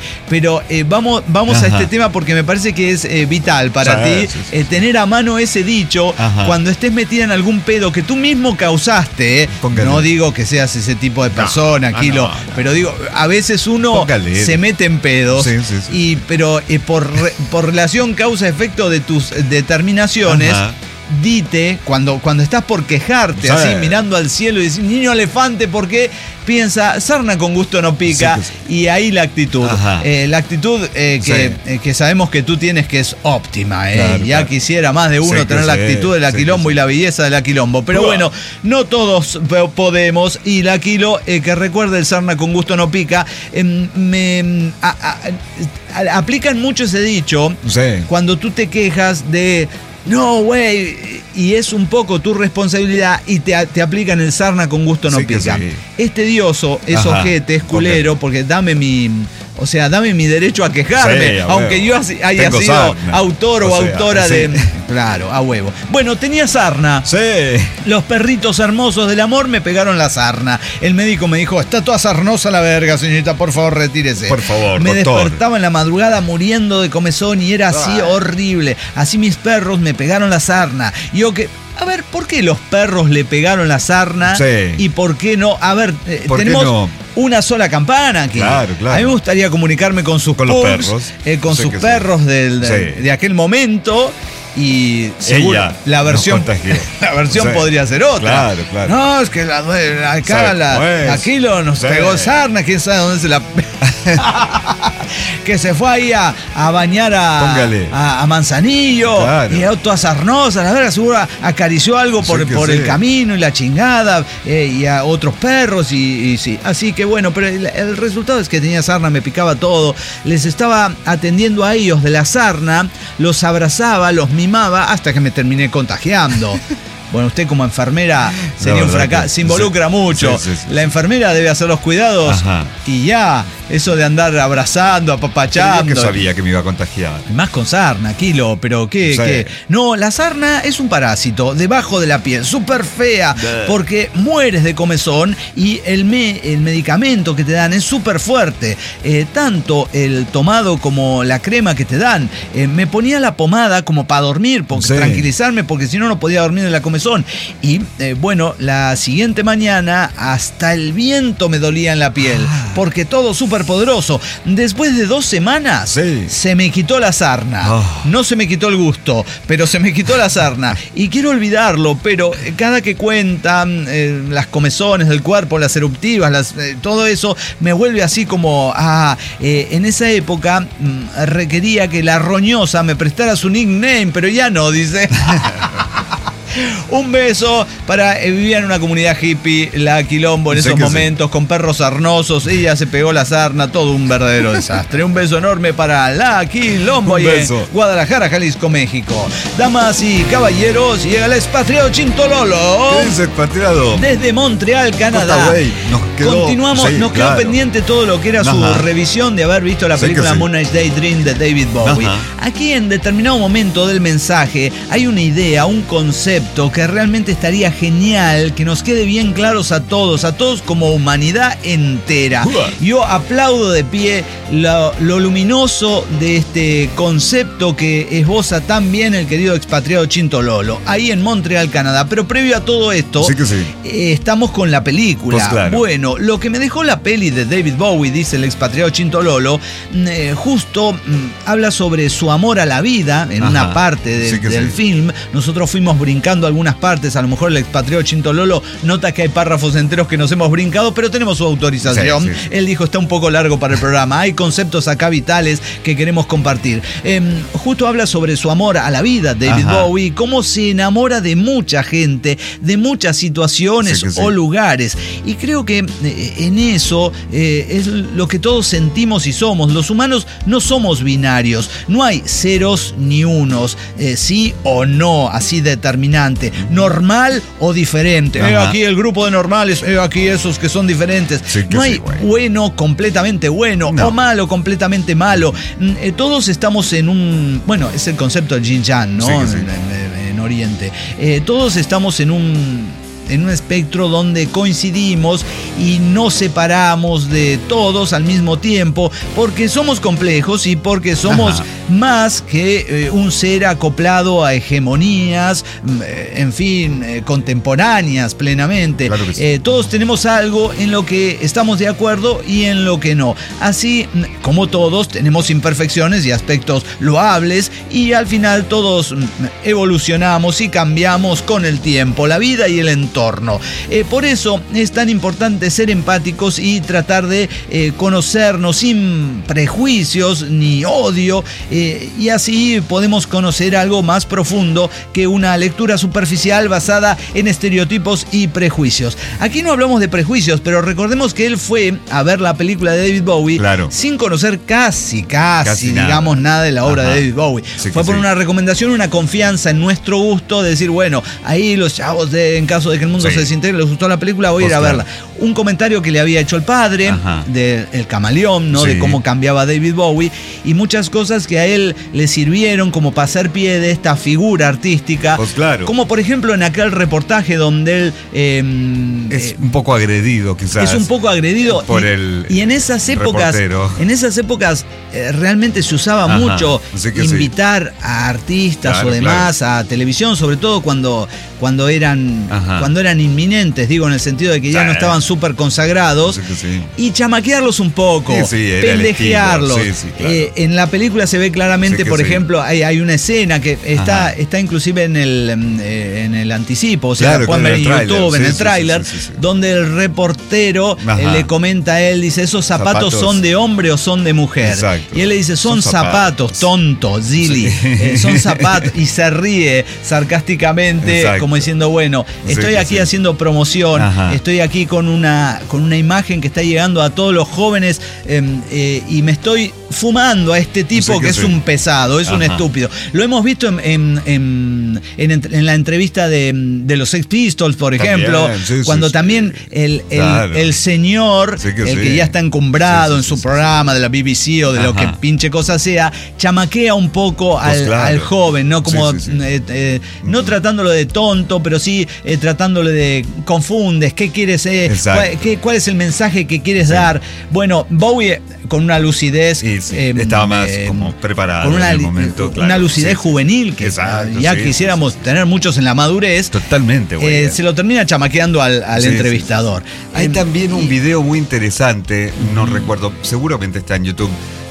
pero eh, vamos, vamos a este tema porque me parece que es eh, vital para sí, ti sí, sí. Eh, tener a mano ese dicho. Ajá. Cuando estés metida en algún pedo que tú mismo causaste. Eh. No digo que seas ese tipo de persona, no, Kilo, no, no. pero digo, a veces uno Póngale. se mete en pedos, sí, sí, sí. y pero eh, por, por relación causa-efecto de tus determinaciones. Ajá. Dite, cuando, cuando estás por quejarte, sí. así mirando al cielo y decir, niño elefante, ¿por qué? Piensa, sarna con gusto no pica, sí, sí. y ahí la actitud. Eh, la actitud eh, que, sí. eh, que sabemos que tú tienes que es óptima. Eh. Claro, ya claro. quisiera más de uno sí, tener la sí, actitud de la sí, quilombo sí. y la belleza de la quilombo. Pero uh. bueno, no todos podemos. Y la Quilo, eh, que recuerda el sarna con gusto no pica, eh, me a, a, a, aplican mucho ese dicho sí. cuando tú te quejas de... No, güey, y es un poco tu responsabilidad y te, te aplican el sarna con gusto no sí pica. Sí. Es tedioso, es Ajá. ojete, es culero, okay. porque dame mi... O sea, dame mi derecho a quejarme, sí, a aunque yo haya Tengo sido sarna. autor o, o sea, autora sí. de... Claro, a huevo. Bueno, tenía sarna. Sí. Los perritos hermosos del amor me pegaron la sarna. El médico me dijo, está toda sarnosa la verga, señorita, por favor, retírese. Por favor, Me doctor. despertaba en la madrugada muriendo de comezón y era así Ay. horrible. Así mis perros me pegaron la sarna. Yo que... A ver, ¿por qué los perros le pegaron la sarna? Sí. ¿Y por qué no? A ver, eh, ¿Por tenemos no? una sola campana aquí. Claro, claro. A mí me gustaría comunicarme con sus con pugs, los perros. Eh, con sí sus perros sí. del, de, sí. de aquel momento. Y seguro Ella la versión, la versión sí. podría ser otra. Claro, claro. No, es que la, acá sí, la, pues, la Kilo nos sí. pegó sarna, quién sabe dónde se la... que se fue ahí a, a bañar a, a, a Manzanillo, claro. y a toda sarnosa, la verdad, seguro acarició algo por, sí por sí. el camino y la chingada, eh, y a otros perros, y, y sí. Así que bueno, pero el, el resultado es que tenía sarna, me picaba todo, les estaba atendiendo a ellos de la sarna, los abrazaba, los mimaba, hasta que me terminé contagiando. Bueno, usted como enfermera sería no, un fracaso, se involucra sí, mucho. Sí, sí, sí, la enfermera debe hacer los cuidados Ajá. y ya, eso de andar abrazando, apapachando. Yo que sabía que me iba a contagiar. Más con sarna, Kilo, pero ¿qué? Sí. ¿qué? No, la sarna es un parásito debajo de la piel, súper fea, Duh. porque mueres de comezón y el, me, el medicamento que te dan es súper fuerte. Eh, tanto el tomado como la crema que te dan. Eh, me ponía la pomada como para dormir, porque, sí. tranquilizarme, porque si no, no podía dormir en la comezón. Y eh, bueno, la siguiente mañana hasta el viento me dolía en la piel, porque todo súper poderoso. Después de dos semanas sí. se me quitó la sarna. Oh. No se me quitó el gusto, pero se me quitó la sarna. Y quiero olvidarlo, pero cada que cuentan eh, las comezones del cuerpo, las eruptivas, las, eh, todo eso me vuelve así como ah, eh, en esa época mm, requería que la roñosa me prestara su nickname, pero ya no, dice. Un beso para eh, vivía en una comunidad hippie, la Quilombo en sé esos momentos, sí. con perros sarnosos, ella se pegó la sarna, todo un verdadero desastre. Un beso enorme para la Quilombo y en Guadalajara, Jalisco, México. Damas y caballeros, llega el expatriado Chintololo. ¿Qué dice expatriado? Desde Montreal, Canadá. Nos quedó, Continuamos, sí, nos quedó claro. pendiente todo lo que era Ajá. su revisión de haber visto la película sí. Moonlight Daydream de David Bowie. Ajá. Aquí en determinado momento del mensaje hay una idea, un concepto que realmente estaría genial, que nos quede bien claros a todos, a todos como humanidad entera. Yo aplaudo de pie lo, lo luminoso de este concepto que esboza tan bien el querido expatriado Chintololo, ahí en Montreal, Canadá. Pero previo a todo esto, sí que sí. eh, estamos con la película. Pues claro. Bueno, lo que me dejó la peli de David Bowie, dice el expatriado Chintololo, eh, justo mm, habla sobre su amor a la vida en Ajá. una parte de, sí del sí. film. Nosotros fuimos brincando algunas partes, a lo mejor el expatriado Chintololo nota que hay párrafos enteros que nos hemos brincado, pero tenemos su autorización. Sí, sí. Él dijo, está un poco largo para el programa, hay conceptos acá vitales que queremos compartir. Eh, justo habla sobre su amor a la vida, David Ajá. Bowie, cómo se enamora de mucha gente, de muchas situaciones sí, sí. o lugares, y creo que eh, en eso eh, es lo que todos sentimos y somos. Los humanos no somos binarios, no hay ceros ni unos, eh, sí o no, así determinante. Normal o diferente. He aquí el grupo de normales, he aquí esos que son diferentes. Sí, no hay sí, bueno completamente bueno no. o malo completamente malo. Eh, todos estamos en un... Bueno, es el concepto del Yin Yang, ¿no? Sí, sí. En, en, en Oriente. Eh, todos estamos en un... en un espectro donde coincidimos y nos separamos de todos al mismo tiempo, porque somos complejos y porque somos Ajá. más que eh, un ser acoplado a hegemonías, eh, en fin, eh, contemporáneas plenamente. Claro que sí. eh, todos tenemos algo en lo que estamos de acuerdo y en lo que no. Así como todos tenemos imperfecciones y aspectos loables, y al final todos evolucionamos y cambiamos con el tiempo, la vida y el entorno. Eh, por eso es tan importante ser empáticos y tratar de eh, conocernos sin prejuicios ni odio, eh, y así podemos conocer algo más profundo que una lectura superficial basada en estereotipos y prejuicios. Aquí no hablamos de prejuicios, pero recordemos que él fue a ver la película de David Bowie claro. sin conocer casi, casi, casi digamos, nada. nada de la obra Ajá. de David Bowie. Sí, fue por sí. una recomendación, una confianza en nuestro gusto de decir, bueno, ahí los chavos, de, en caso de que el mundo sí. se desintegre, les gustó la película, voy a ir a verla. Un comentario que le había hecho el padre del de Camaleón, ¿no? Sí. de cómo cambiaba David Bowie, y muchas cosas que a él le sirvieron como para hacer pie de esta figura artística. Pues claro. Como por ejemplo en aquel reportaje donde él eh, es eh, un poco agredido, quizás. Es un poco agredido. Por y, el y en esas épocas, reportero. en esas épocas eh, realmente se usaba Ajá. mucho sí invitar sí. a artistas claro, o demás claro. a televisión, sobre todo cuando, cuando eran Ajá. cuando eran inminentes, digo, en el sentido de que ya sí. no estaban súper consagrados, sí sí. y chamaquearlos un poco, sí, sí, pendejearlos. Sí, sí, claro. eh, en la película se ve claramente, sí por sí. ejemplo, hay, hay una escena que está, está inclusive en el, en el anticipo, o sea, claro, pueden ver en YouTube, sí, en el sí, tráiler, sí, sí, sí, sí. donde el reportero eh, le comenta a él, dice, ¿esos zapatos, zapatos son de hombre o son de mujer? Exacto. Y él le dice, son, son zapatos, zapatos, tonto, Zilli, sí. eh, son zapatos, y se ríe sarcásticamente, Exacto. como diciendo, bueno, estoy sí, aquí sí. haciendo promoción, Ajá. estoy aquí con una, con una imagen que está llegando a todos los jóvenes, eh, eh, y me estoy fumando a este tipo sí, que, que es sí. un pesado, es Ajá. un estúpido. Lo hemos visto en, en, en, en, en la entrevista de, de los Sex Pistols, por ejemplo, sí, cuando sí, también sí. el, el, claro. el señor, sí que el sí. que ya está encumbrado sí, sí, en su sí, programa sí. de la B B C o de Ajá. lo que pinche cosa sea, chamaquea un poco pues al, claro. al joven, ¿no? Como sí, sí, sí. Eh, eh, no tratándolo de tonto, pero sí eh, tratándole de confundes, ¿qué quieres? Eh? ¿Cuál, qué, ¿Cuál es el mensaje que quieres sí. dar? Bueno, Bowie con una lucidez sí, sí. Eh, estaba más eh, como preparado con una, en el momento, claro. una lucidez sí, juvenil que exacto, ya sí, quisiéramos sí, sí. tener muchos en la madurez. Totalmente, güey. Eh, se lo termina chamaqueando al, al sí, entrevistador. Sí, sí. Hay eh, también un video muy interesante, no mm. recuerdo, seguramente está en YouTube,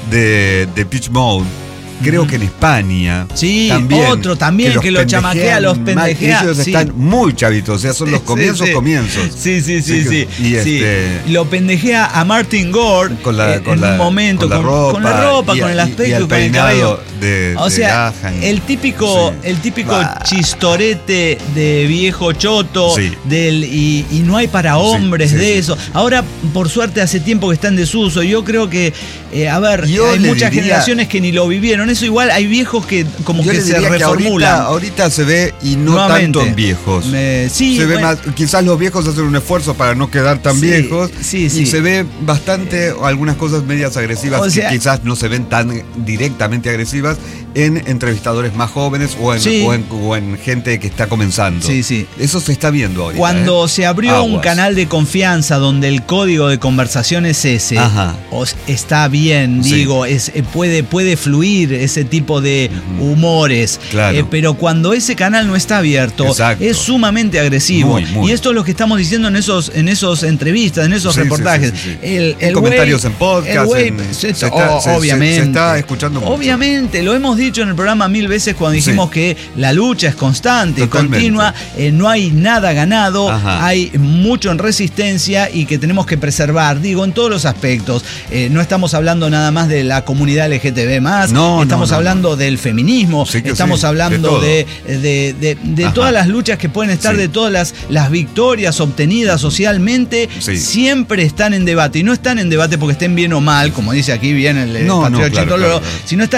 de, de Pitch Mode. Creo que en España. Sí, también, otro también que, que lo chamaquea, los pendejea. Ellos sí. están muy chavitos, o sea, son los comienzos, sí, sí. comienzos. Sí, sí, sí, sí. sí. Y sí. Este, lo pendejea a Martin Gore con la, eh, con en la, un momento, con la ropa, con la ropa, y, con el aspecto, y con el cabello. De, o sea, de el típico, sí. el típico bah. chistorete de viejo choto, sí. del, y, y no hay para hombres sí, sí, de sí, eso. Sí. Ahora, por suerte, hace tiempo que está en desuso. Yo creo que, eh, a ver, Yo hay muchas diría... generaciones que ni lo vivieron. Eso igual hay viejos que como Yo que se reformulan. Ahorita, ahorita se ve y no Nuevamente. tanto en viejos. Me, sí, se ve bueno. más, quizás los viejos hacen un esfuerzo para no quedar tan sí, viejos. Sí, sí. Y se ve bastante, o algunas cosas medias agresivas o sea, que quizás no se ven tan directamente agresivas en entrevistadores más jóvenes o en, sí. o, en, o en gente que está comenzando. Sí, sí. Eso se está viendo ahorita. Cuando ¿eh? se abrió Aguas. un canal de confianza donde el código de conversación es ese, os, está bien, sí. digo, es, puede, puede fluir ese tipo de uh-huh. humores. Claro. Eh, pero cuando ese canal no está abierto, Exacto. es sumamente agresivo. Muy, muy. Y esto es lo que estamos diciendo en esos, en esos entrevistas, en esos sí, reportajes. Sí, sí, sí, sí. El, el comentarios wey, en podcast. Wey, en, se, se está, se, obviamente. Se, se está escuchando mucho. Obviamente, lo hemos dicho en el programa mil veces cuando dijimos sí. que la lucha es constante, Totalmente. continua, eh, no hay nada ganado, Ajá. hay mucho en resistencia y que tenemos que preservar, digo, en todos los aspectos. Eh, no estamos hablando nada más de la comunidad L G T B más, no, estamos no, no, hablando no. del feminismo, sí estamos sí, hablando de, de, de, de, de todas las luchas que pueden estar, sí. de todas las, las victorias obtenidas socialmente, sí. siempre están en debate. Y no están en debate porque estén bien o mal, como dice aquí bien el no, Patriota, no, claro, claro, claro. sino están en debate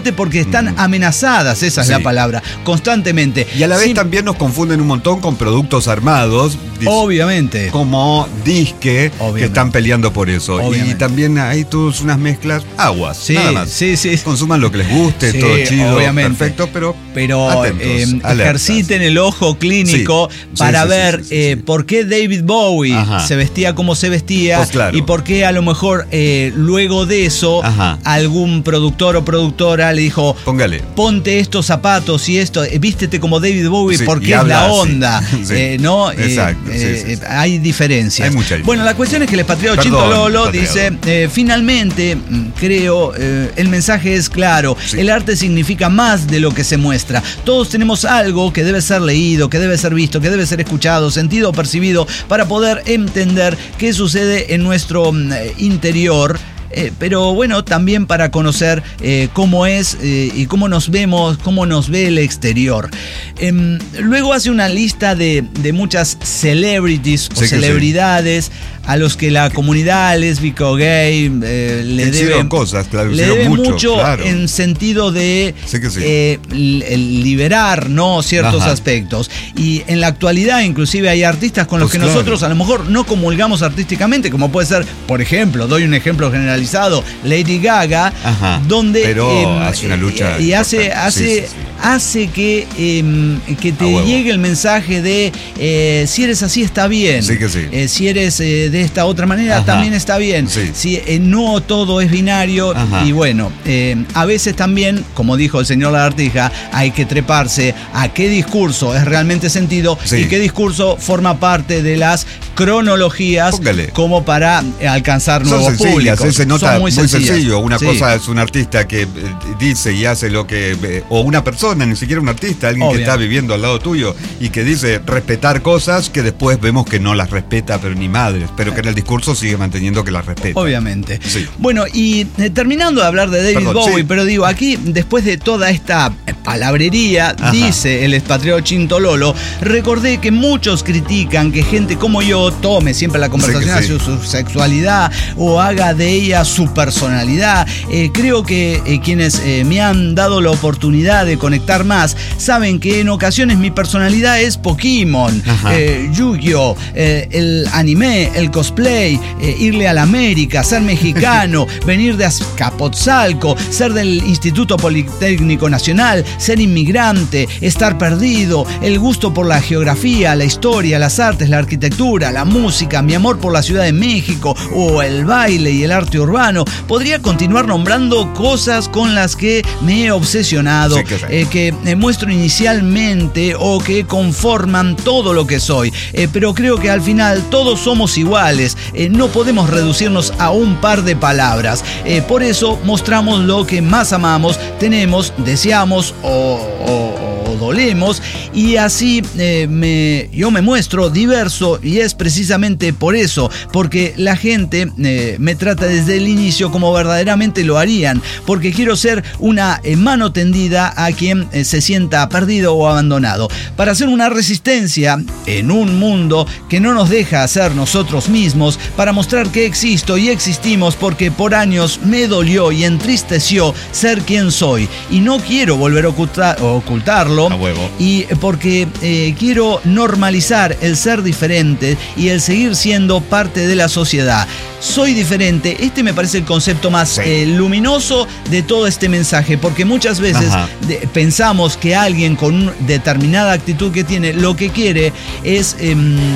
Justamente porque están mm. amenazadas, esa es sí. la palabra, constantemente. Y a la vez sí. también nos confunden un montón con productos armados. Obviamente. Como disque, Obviamente. que están peleando por eso. Obviamente. Y también hay todas unas mezclas aguas, sí, nada más. Sí, sí. Consuman lo que les guste, sí, todo chido, obviamente. perfecto, pero Pero atentos, eh, ejerciten el ojo clínico sí, para sí, sí, ver sí, sí, sí, eh, sí. por qué David Bowie Ajá. se vestía como se vestía pues claro. y por qué a lo mejor eh, luego de eso Ajá. algún productor o productora le dijo, póngale, ponte estos zapatos y esto, eh, vístete como David Bowie sí, porque es la onda, sí. eh, ¿no? Exacto. Eh, sí, eh, sí, sí. Hay diferencias. Hay mucha diferencia. Bueno, la cuestión es que el expatriado Perdón, Chinto Lolo expatriado. dice, eh, finalmente, creo, eh, el mensaje es claro, sí. el arte significa más de lo que se muestra. Todos tenemos algo que debe ser leído, que debe ser visto, que debe ser escuchado, sentido o percibido para poder entender qué sucede en nuestro eh, interior. Eh, pero bueno, también para conocer eh, cómo es eh, y cómo nos vemos, cómo nos ve el exterior. Eh, luego hace una lista de, de muchas celebrities o sí celebridades sí. a los que la comunidad lésbica o gay eh, le debe cosas, claro, le debe mucho, mucho claro. en sentido de sí sí. eh, liberar, ¿no? ciertos Ajá. aspectos. Y en la actualidad inclusive hay artistas con los pues que claro. nosotros a lo mejor no comulgamos artísticamente, como puede ser, por ejemplo, doy un ejemplo general, Lady Gaga, Ajá, donde pero eh, hace una lucha y hace hace sí, sí, sí. hace que eh, que te ah, llegue el mensaje de eh, si eres así está bien, sí que sí. Eh, si eres eh, de esta otra manera Ajá. también está bien, sí. si eh, no todo es binario. Ajá. Y bueno, eh, a veces también, como dijo el señor Lagartija, hay que treparse a qué discurso es realmente sentido sí. y qué discurso forma parte de las cronologías Póngale. como para alcanzar nuevos públicos. Se nota muy, muy sencillo. Una sí. cosa es un artista que eh, dice y hace lo que... Eh, o una persona, ni siquiera un artista, alguien Obvio. que está viviendo al lado tuyo y que dice respetar cosas que después vemos que no las respeta, pero ni madres, pero que en el discurso sigue manteniendo que las respeta. Obviamente. Sí. Bueno, y eh, terminando de hablar de David Perdón, Bowie, sí. pero digo, aquí, después de toda esta palabrería, Ajá. dice el expatriado Chinto Lolo, recordé que muchos critican que gente como yo tome siempre la conversación hacia sí. su sexualidad o haga de ella su personalidad. Eh, creo que eh, quienes eh, me han dado la oportunidad de conectar más saben que en ocasiones mi personalidad es Pokémon, eh, Yu-Gi-Oh, eh, el anime, el cosplay, eh, irle a la América, ser mexicano, venir de Azcapotzalco, ser del Instituto Politécnico Nacional, ser inmigrante, estar perdido, el gusto por la geografía, la historia, las artes, la arquitectura, la música, mi amor por la Ciudad de México o el baile y el arte urbano. Podría continuar nombrando cosas con las que me he obsesionado, sí, que, eh, que eh, muestro inicialmente o que conforman todo lo que soy. Eh, pero creo que al final todos somos iguales. Eh, no podemos reducirnos a un par de palabras. Eh, por eso mostramos lo que más amamos, tenemos, deseamos o, o, o dolemos. Y así eh, me, yo me muestro diverso y es precisamente por eso, porque la gente eh, me trata desde el inicio como verdaderamente lo harían, porque quiero ser una eh, mano tendida a quien eh, se sienta perdido o abandonado, para hacer una resistencia en un mundo que no nos deja ser nosotros mismos, para mostrar que existo y existimos porque por años me dolió y entristeció ser quien soy y no quiero volver a ocultar, ocultarlo a huevo. Y porque eh, quiero normalizar el ser diferente y el seguir siendo parte de la sociedad. Soy diferente, este me parece el concepto más sí. eh, luminoso de todo este mensaje, porque muchas veces de, pensamos que alguien con una determinada actitud que tiene, lo que quiere es eh,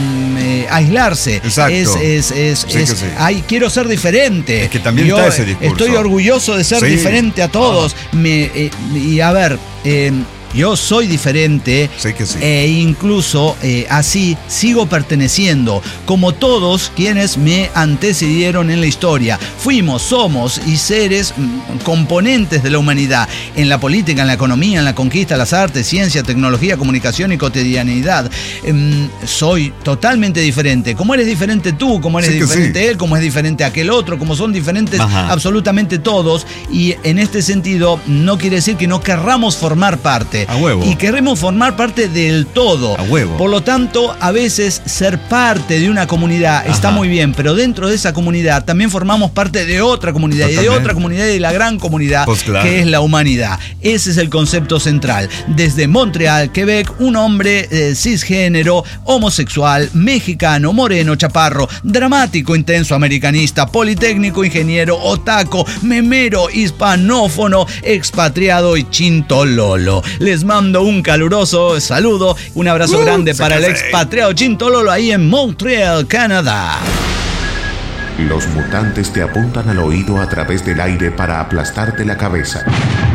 eh, aislarse. Exacto. Es, es, es, sí es sí. ay, quiero ser diferente. Es que también Yo está ese discurso. Estoy orgulloso de ser sí. diferente a todos. Ah. Me, eh, y a ver... Eh, Yo soy diferente sí que sí. e incluso eh, así sigo perteneciendo, como todos quienes me antecedieron en la historia. Fuimos, somos y seres componentes de la humanidad, en la política, en la economía, en la conquista, las artes, ciencia, tecnología, comunicación y cotidianidad. Eh, soy totalmente diferente. Como eres diferente tú, como eres sí diferente sí. él, como es diferente aquel otro, como son diferentes Ajá. absolutamente todos. Y en este sentido no quiere decir que no querramos formar parte. parte. A huevo. Y queremos formar parte del todo. A huevo. Por lo tanto, a veces ser parte de una comunidad Ajá. está muy bien, pero dentro de esa comunidad también formamos parte de otra comunidad y de Totalmente. otra comunidad y de la gran comunidad Pues claro. que es la humanidad. Ese es el concepto central. Desde Montreal, Quebec, un hombre eh, cisgénero, homosexual, mexicano, moreno, chaparro, dramático, intenso, americanista, politécnico, ingeniero, otaco, memero, hispanófono, expatriado y chintololo. Les mando un caluroso saludo, un abrazo Uh, grande se para el casé. expatriado chintololo ahí en Montreal, Canadá. Los mutantes te apuntan al oído a través del aire para aplastarte la cabeza.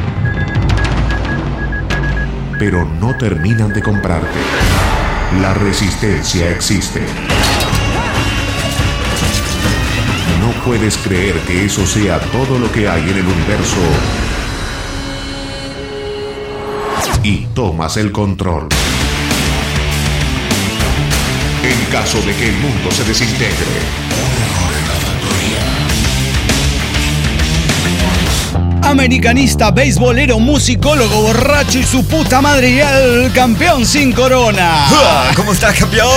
Pero no terminan de comprarte. La resistencia existe. No puedes creer que eso sea todo lo que hay en el universo. Y tomas el control. En caso de que el mundo se desintegre. Americanista, beisbolero, musicólogo, borracho y su puta madre y el campeón sin corona. ¿Cómo estás, campeón?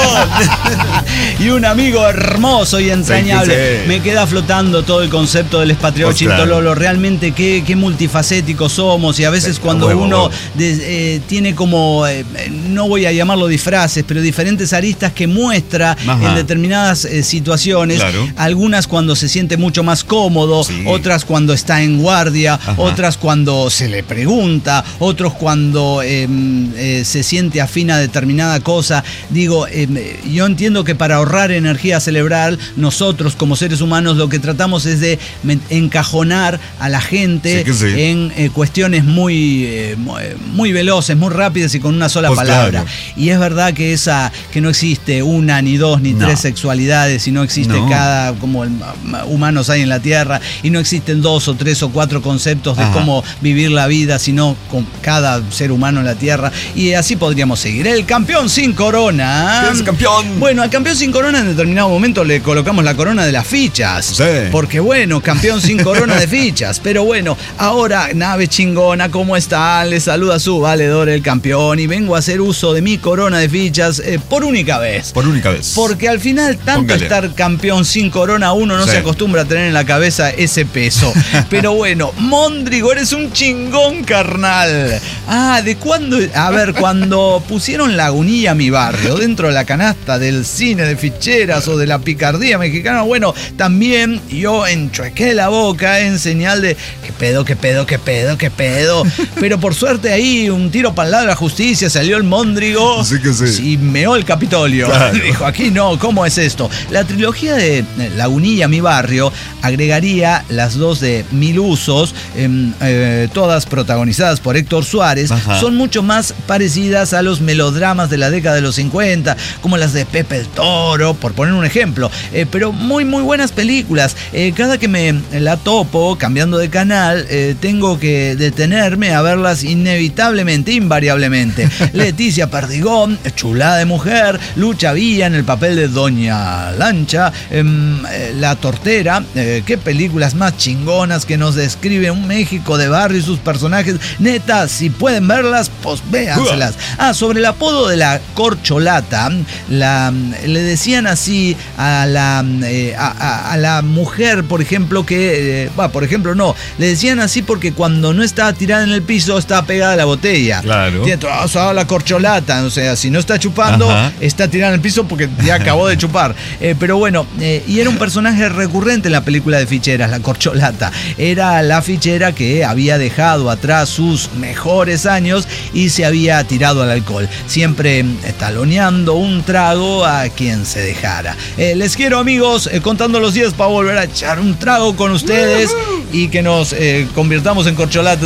Y un amigo hermoso y entrañable. Sí, sí. Me queda flotando todo el concepto del expatriado Pues claro. chintololo. Realmente qué, qué multifacéticos somos y a veces Sí, cuando huevo, uno huevo. de- eh, tiene como, eh, no voy a llamarlo disfraces, pero diferentes aristas que muestra Ajá. en determinadas eh, situaciones. Claro. Algunas cuando se siente mucho más cómodo, Sí. otras cuando está en guardia, Ajá. otras cuando se le pregunta, otros cuando eh, eh, se siente afín a determinada cosa. Digo, eh, yo entiendo que para ahorrar energía cerebral, nosotros como seres humanos lo que tratamos es de me- encajonar a la gente Sí que sí. en eh, cuestiones muy, eh, mu- eh, muy veloces, muy rápidas y con una sola Pues palabra. claro. Y es verdad que esa que no existe una, ni dos, ni No. tres sexualidades, y no existe No. cada, como el- humanos hay en la Tierra, y no existen dos o tres o cuatro conceptos de Ajá. cómo vivir la vida, sino con cada ser humano en la Tierra. Y así podríamos seguir. El campeón sin corona. ¿Quién es el campeón? Bueno, al campeón sin corona en determinado momento le colocamos la corona de las fichas. Sí. Porque bueno, campeón sin corona de fichas. Pero bueno, ahora, nave chingona, ¿cómo están? Les saluda su valedor, el campeón, y vengo a hacer uso de mi corona de fichas eh, por única vez. Por única vez. Porque al final, tanto Póngale. estar campeón sin corona, uno no Sí. se acostumbra a tener en la cabeza ese peso. Pero bueno, Mondrigo, eres un chingón, carnal. Ah, ¿de cuándo? A ver, cuando pusieron Lagunilla a mi barrio, dentro de la canasta del cine de ficheras o de la picardía mexicana, bueno, también yo enchuequé la boca en señal de qué pedo, qué pedo, qué pedo, qué pedo. Pero por suerte ahí, un tiro para el lado de la justicia, salió el Mondrigo. Sí que sí. Y meó el Capitolio. Claro. Dijo, aquí no, ¿cómo es esto? La trilogía de eh, Lagunilla, mi barrio, agregaría las dos de Mil Usos, eh, eh, todas protagonizadas por Héctor Suárez. Ajá. Son mucho más parecidas a los melodramas de la década de los cincuenta, como las de Pepe el Toro, por poner un ejemplo. Eh, pero muy, muy buenas películas. Eh, cada que me la topo, cambiando de canal, eh, tengo que detenerme a verlas inevitablemente, invariablemente. Leticia Perdigón, chulada de mujer, Lucha Villa en el papel de Doña Lancha, em, eh, La Tortera, eh, qué películas más chingonas que nos describe un México de barrio y sus personajes. Neta, si pueden verlas, pues véanselas. Ah, sobre el apodo de la corcholata, la, le decían así a la, eh, a, a- a la mujer, por ejemplo, que, eh, bah, por ejemplo, no, le decían así porque cuando no estaba tirada en el piso, estaba pegada a la botella. Claro. Tiene- O sea, la corcholata, o sea, si no está chupando, Ajá. está tirada en el piso porque ya acabó de chupar. Eh, pero bueno, eh, y era un personaje recurrente en la película de ficheras, la corcholata. Era la fichera que había dejado atrás sus mejores años y se había tirado al alcohol, siempre eh, taloneando un trago a quien se dejara. Eh, les quiero, amigos, eh, contando los días para volver a echar un trago con ustedes y que nos eh, convirtamos en corcholata.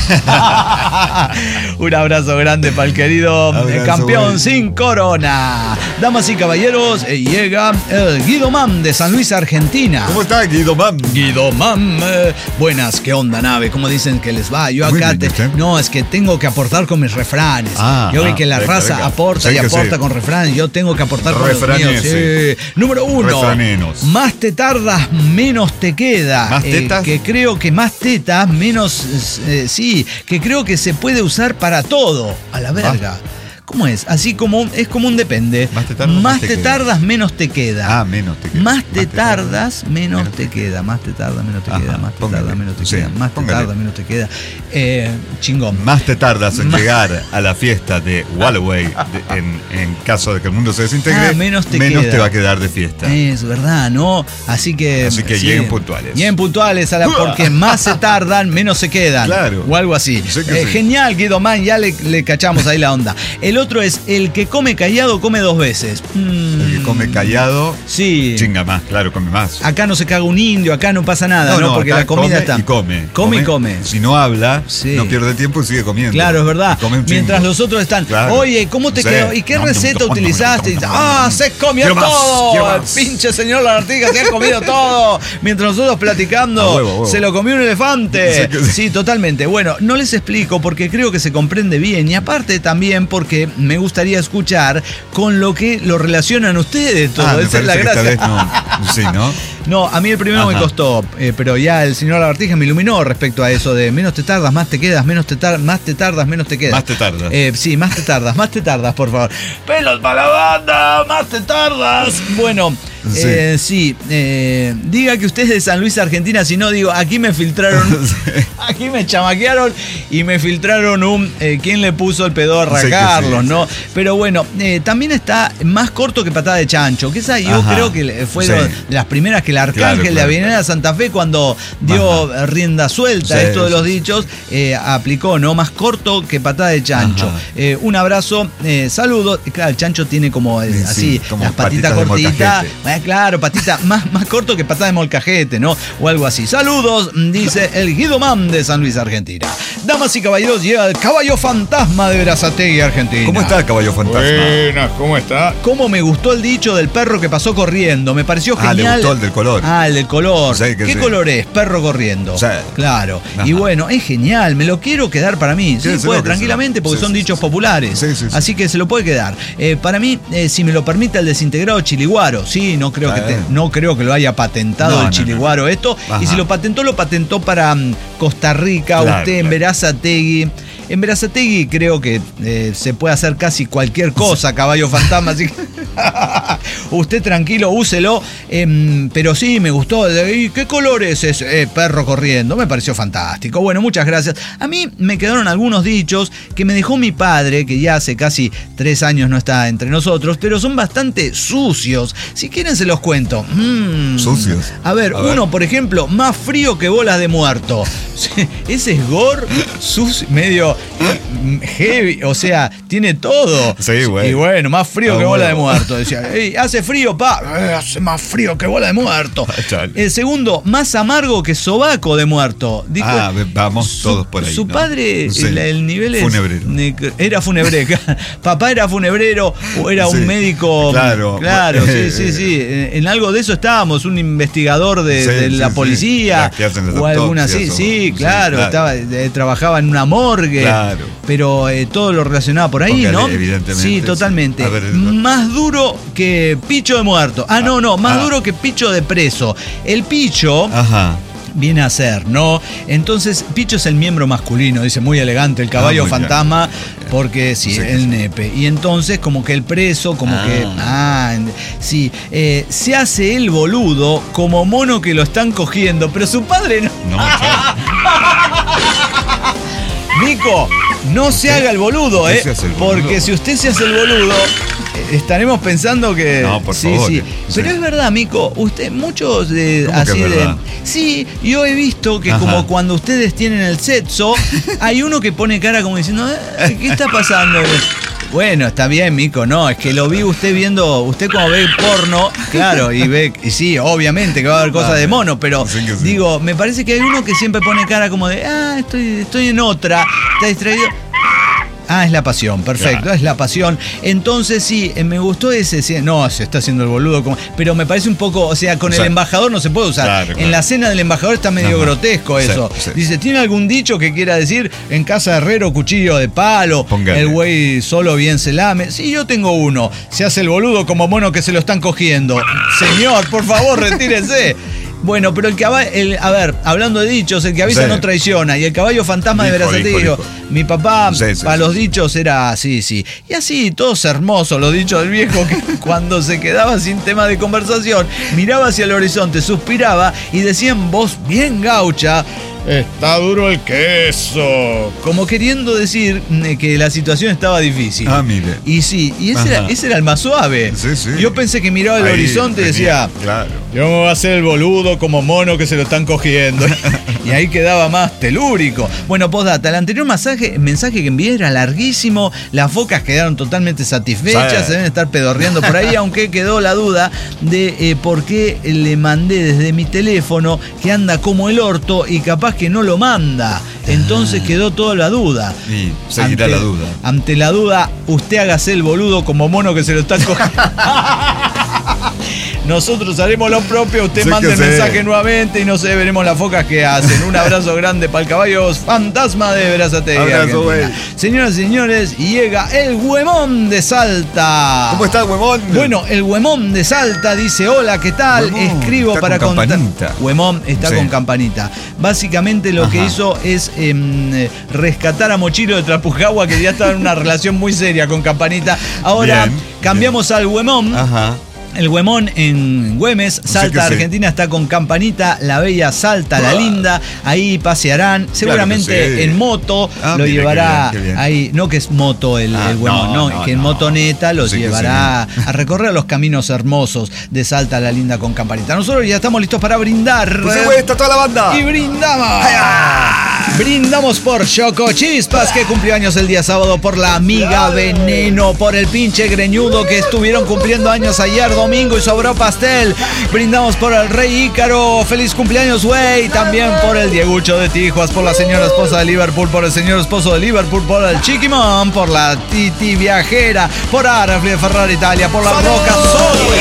Un abrazo grande para el querido eh, Abrazo, campeón güey. sin corona. Damas y caballeros, eh, llega el Guido Mam de San Luis, Argentina. ¿Cómo está, Guido Mam? Guido Mam, eh, buenas, ¿qué onda, nave? ¿Cómo dicen que les va? Yo Muy acá bien, te, ¿usted? no, es que tengo que aportar con mis refranes. Ah, yo vi ah, que la venga, raza venga. aporta Sí y que aporta sí. con refranes, yo tengo que aportar con los míos. Refranese. Sí. Número uno, Refranenos. más te tardas, menos te queda. ¿Más tetas? que creo que más tetas, menos... Eh, sí, que creo que se puede usar para todo. A la verga. Ah. ¿Cómo es? Así como es como un depende. Más te tardas, más te te tardas menos te queda. Ah, menos te queda. Más te tardas, menos te queda. Más te tardas, menos te queda. Más te tardas, menos te queda. Más te tardas, menos te queda. Eh, chingón. Más te tardas en llegar a la fiesta de Walloway de, en, en caso de que el mundo se desintegre, ah, menos, te, menos queda. te va a quedar de fiesta. Es verdad, ¿no? Así que... Así que sí, lleguen puntuales. Lleguen puntuales a la, porque más se tardan, menos se quedan. Claro. O algo así. Sí eh, sí. Genial, Guido Man, ya le, le cachamos ahí la onda. El otro es el que come callado, come dos veces. Mm. El que come callado, sí. Chinga más, claro, come más. Acá no se caga un indio, acá no pasa nada, ¿no? no, no Porque la comida come está. Y come. Come, come y come. Si no habla, sí. no pierde tiempo y sigue comiendo. Claro, es verdad. Mientras chingo. los otros están, claro. Oye, ¿cómo te sí. quedó? ¿Y qué no, receta no, no, utilizaste? no, no, no, ah, no. se comió quiero todo. Más, el más. pinche señor Lagartija se ha comido todo. Mientras nosotros platicando, a huevo, a huevo. se lo comió un elefante. Sí, sí. Sí, totalmente. Bueno, no les explico porque creo que se comprende bien. Y aparte también porque me gustaría escuchar con lo que lo relacionan ustedes todo. Ah, Esa es la que gracia. esta vez no. Sí, ¿no? No, a mí el primero Ajá. me costó, eh, pero ya el señor Lagartija me iluminó respecto a eso de menos te tardas, más te quedas, menos te tardas, más te tardas, menos te quedas. Más te tardas. Eh, sí, más te tardas, más te tardas, por favor. ¡Pelos para la banda! ¡Más te tardas! Bueno, sí, eh, sí eh, diga que usted es de San Luis, Argentina, si no, digo, aquí me filtraron, sí. aquí me chamaquearon y me filtraron un, eh, ¿quién le puso el pedorra a Carlos, sí, no? Sí. Pero bueno, eh, también está más corto que patada de chancho, que esa yo Ajá. creo que fue sí. de las primeras que el Arcángel claro, claro, de Avenida claro. Santa Fe, cuando dio Ajá. rienda suelta a sí, esto de los dichos, eh, aplicó, ¿no? Más corto que patada de chancho. Eh, un abrazo, eh, saludos. Claro, el chancho tiene como eh, sí, así, como las patitas, patitas cortitas. Eh, claro, patita más, más corto que patada de molcajete, ¿no? O algo así. Saludos, dice el Guido Man de San Luis, Argentina. Damas y caballeros, llega el caballo fantasma de Berazategui, Argentina. ¿Cómo está el caballo fantasma? Buenas, ¿cómo está? ¿Cómo me gustó el dicho del perro que pasó corriendo? Me pareció ah, genial. Ah, le gustó el del color. Ah, el del color. Sí, ¿Qué sí. color es? Perro corriendo. Sí. Claro. Ajá. Y bueno, es genial. Me lo quiero quedar para mí. Sí, puede, tranquilamente, porque sí, son sí, dichos sí, populares. Sí, sí, sí. Así que se lo puede quedar. Eh, para mí, eh, si me lo permite el desintegrado chiliguaro. Sí, no creo, que, te, no creo que lo haya patentado no, el chiliguaro no, no. esto. Ajá. Y si lo patentó, lo patentó para um, Costa Rica, claro, usted en claro. Berazategui. En Berazategui creo que eh, se puede hacer casi cualquier cosa, caballo fantasma, así que usted tranquilo, úselo. Eh, pero sí, me gustó. ¿Qué color es ese? Eh, perro corriendo. Me pareció fantástico. Bueno, muchas gracias. A mí me quedaron algunos dichos que me dejó mi padre, que ya hace casi tres años no está entre nosotros, pero son bastante sucios. Si quieren se los cuento. Mm. Sucios. A ver, A uno, ver. por ejemplo, más frío que bolas de muerto. Ese es gore, sucio, medio heavy, o sea, tiene todo. Sí, güey. Y bueno, más frío oh, que bola bueno. de muerto. Decía, hey, hace frío, pa. Eh, hace más frío que bola de muerto. El segundo, más amargo que sobaco de muerto. Dijo, ah, vamos su, todos por ahí. Su ¿no? padre, Sí. el, el nivel es. Funebrero. Era funebrero. Papá era funebrero o era sí. un médico. Claro. Claro, sí, sí, sí. En, en algo de eso estábamos, un investigador de, sí, de la sí, policía. Sí. O alguna así, sí, sí, claro. Sí, claro. Estaba, eh, trabajaba en una morgue. Claro. Pero eh, todo lo relacionado por ahí, Porque, ¿no? Evidentemente. Sí, totalmente. Sí. Ver, más duro que picho de muerto. Ah, no, no, más ah. duro que picho de preso. El picho. Ajá. Viene a ser, ¿no? Entonces, picho es el miembro masculino, dice muy elegante el caballo ah, fantasma, bien. porque sí, sí el sí. nepe. Y entonces, como que el preso, como ah. que. Ah, sí. Eh, se hace el boludo como mono que lo están cogiendo, pero su padre no. No, claro. Nico, no se haga el boludo, ¿eh? El boludo? Porque si usted se hace el boludo, estaremos pensando que. No, por sí, favor. Sí. Que, Pero sí. es verdad, Mico, usted, muchos de así que es de. verdad? Sí, yo he visto que Ajá. como cuando ustedes tienen el sexo, hay uno que pone cara como diciendo, eh, ¿qué está pasando? Bueno, está bien, Mico, no, es que lo vi usted viendo, usted como ve porno, claro, y ve, y sí, obviamente que va a haber cosas de mono, pero sí sí. digo, me parece que hay uno que siempre pone cara como de, ah, estoy, estoy en otra, está distraído. Ah, es la pasión, perfecto, claro. es la pasión. Entonces sí, me gustó ese, sí, no, se está haciendo el boludo, como, pero me parece un poco, o sea, con o sea, el embajador no se puede usar. Claro, claro. En la cena del embajador está medio Ajá. grotesco eso. Sí, sí. Dice, ¿tiene algún dicho que quiera decir? En casa de herrero, cuchillo de palo, Póngale. el güey solo bien se lame. Sí, yo tengo uno. Se hace el boludo como mono que se lo están cogiendo. Señor, por favor, retírese. Bueno, pero el caballo, el, a ver, hablando de dichos, el que avisa Sí. no traiciona. Y el caballo fantasma de Dijo, Verazategui dijo, dijo, dijo. mi papá Sí, sí, para sí, los sí. dichos era así, sí. Y así, todos hermosos los dichos del viejo, que cuando se quedaba sin tema de conversación, miraba hacia el horizonte, suspiraba y decía en voz bien gaucha, está duro el queso. Como queriendo decir eh, que la situación estaba difícil. Ah, mire. Y sí, y ese era, Ajá. ese era el más suave. Sí, sí. Yo pensé que miraba el Ahí horizonte y venía, decía, claro. yo me voy a hacer el boludo como mono que se lo están cogiendo. Y ahí quedaba más telúrico. Bueno, postdata, el anterior mensaje, mensaje que envié era larguísimo. Las focas quedaron totalmente satisfechas. Sí. Se deben estar pedorreando por ahí, aunque quedó la duda de eh, por qué le mandé desde mi teléfono que anda como el orto y capaz que no lo manda. Entonces quedó toda la duda. Y seguirá Ante- la duda. Ante la duda, usted hágase el boludo como mono que se lo están cogiendo. Nosotros haremos lo propio, usted Sí mande que el sí. mensaje nuevamente y no sé, veremos las focas que hacen. Un abrazo grande para el caballo fantasma de Verazategui. Abrazo, Argentina. güey. Señoras y señores, llega el Huemón de Salta. ¿Cómo está, huevón? Bueno, el Huemón de Salta dice, hola, ¿qué tal? Huemón, Escribo está para con contar. campanita. Huemón está Sí. con campanita. Básicamente lo que Ajá. hizo es em, rescatar a Mochilo de Trapujagua, que ya estaba en una relación muy seria con campanita. Ahora Bien, cambiamos al Huemón. Ajá. El Huemón en Güemes, Salta, que sí. Argentina, está con campanita, la bella Salta, la Ah. linda, ahí pasearán, seguramente sí. en moto, Ah, lo mire, qué llevará bien, qué bien. ahí, no que es moto el, Ah, el Huemón, no, no, no, que en no. motoneta los Sí que llevará a recorrer los caminos hermosos de Salta, la linda con campanita. Nosotros ya estamos listos para brindar. Pues se fue, está toda la banda. Y brindamos. Brindamos por Choco Chispas, que cumplió años el día sábado, por la amiga Veneno, por el pinche greñudo que estuvieron cumpliendo años ayer domingo y sobró pastel. Brindamos por el Rey Ícaro, feliz cumpleaños, güey. También por el Diegucho de Tijuas, por la señora esposa de Liverpool, por el señor esposo de Liverpool, por el Chiquimón, por la Titi Viajera, por Arafli de Ferrari Italia, por la Roca Sol.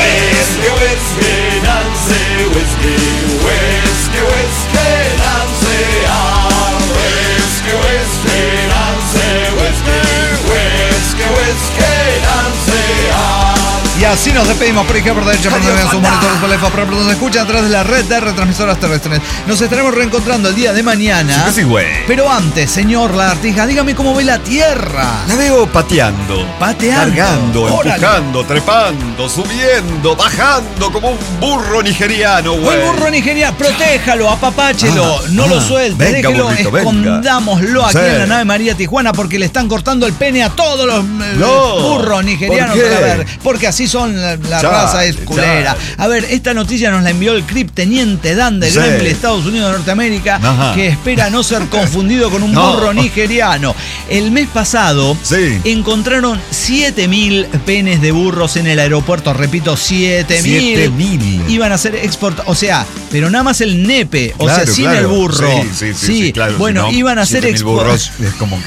Y así nos despedimos por izquierda, por derecha, por medio de sus monitores, por lejos, por nos escuchan a través de la red de retransmisoras terrestres. Nos estaremos reencontrando el día de mañana. Sí que sí, güey. Pero antes, señor Lagartija, dígame cómo ve la Tierra. La veo pateando, Pateando. cargando, Órale. empujando, trepando, subiendo, bajando como un burro nigeriano, O güey. el burro nigeriano, protéjalo, apapáchelo, Ah, no lo ah, suelte, venga, déjelo, burrito, venga. escondámoslo aquí Sí. en la nave María Tijuana, porque le están cortando el pene a todos los eh, No, burros nigerianos. ¿por qué? A ver, porque así son, la, la Chale, raza es culera. chale. A ver, esta noticia nos la envió el Teniente Dan de Sí. Greenville, Estados Unidos de Norteamérica, Ajá. que espera no ser confundido con un No. burro nigeriano. El mes pasado Sí. encontraron siete mil penes de burros en el aeropuerto, repito, siete mil. siete mil. Iban a ser exportados, o sea, pero nada más el nepe, o Claro, sea, sin claro. el burro. Sí, sí, sí, sí, claro. Bueno, si no, iban a ser siete mil burros exportados. es como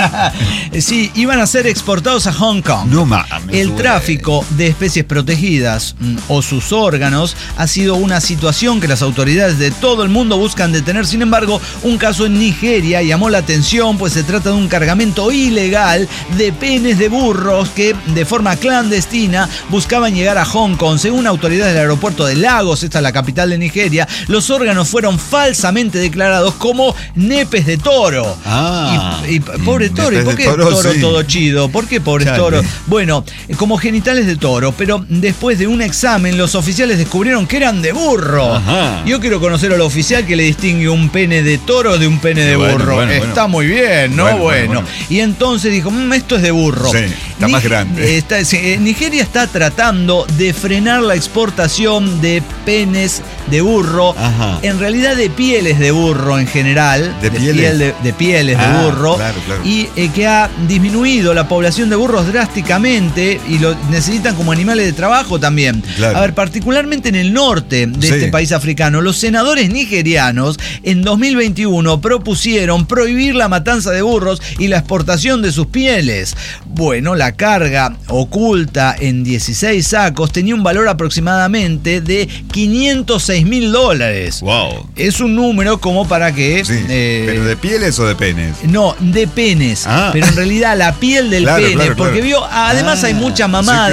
que... Sí, iban a ser exportados a Hong Kong. No mames, El güey. tráfico de especies protegidas mm, o sus órganos ha sido una situación que las autoridades de todo el mundo buscan detener. Sin embargo, un caso en Nigeria llamó la atención, pues se trata de un cargamento ilegal de penes de burros que de forma clandestina buscaban llegar a Hong Kong. Según autoridades del aeropuerto de Lagos, esta es la capital de Nigeria, los órganos fueron falsamente declarados como nepes de toro. Ah, y, y pobre mm, toro, ¿y nepes por de qué toro, toro sí. todo chido? ¿Por qué pobre Chale. toro? Bueno, como genitales de toro, pero después de un examen los oficiales descubrieron que eran de burro. Ajá. Yo quiero conocer al oficial que le distingue un pene de toro de un pene de Bueno, burro. bueno, Está bueno. muy bien, ¿no? Bueno, Bueno. bueno, bueno. Y entonces dijo, "Mm, esto es de burro. Sí, está más grande. está- sí, eh, Nigeria está tratando de frenar la exportación de penes de burro. Ajá. En realidad de pieles de burro en general. ¿De pieles? piel de, de pieles Ah, de burro. claro, claro. Y eh, que ha disminuido la población de burros drásticamente y lo necesitan como animales de trabajo también. Claro. A ver, particularmente en el norte de Sí. este país africano, los senadores nigerianos en dos mil veintiuno propusieron prohibir la matanza de burros y la exportación de sus pieles. Bueno, la carga oculta en dieciséis sacos tenía un valor aproximadamente de quinientos seis mil dólares. Wow. Es un número como para que... Sí, eh, ¿pero de pieles o de penes? no, de penes, Ah. pero en realidad la piel del Claro, pene, claro, porque claro. vio, además Ah, hay mucha mamada sí que sí.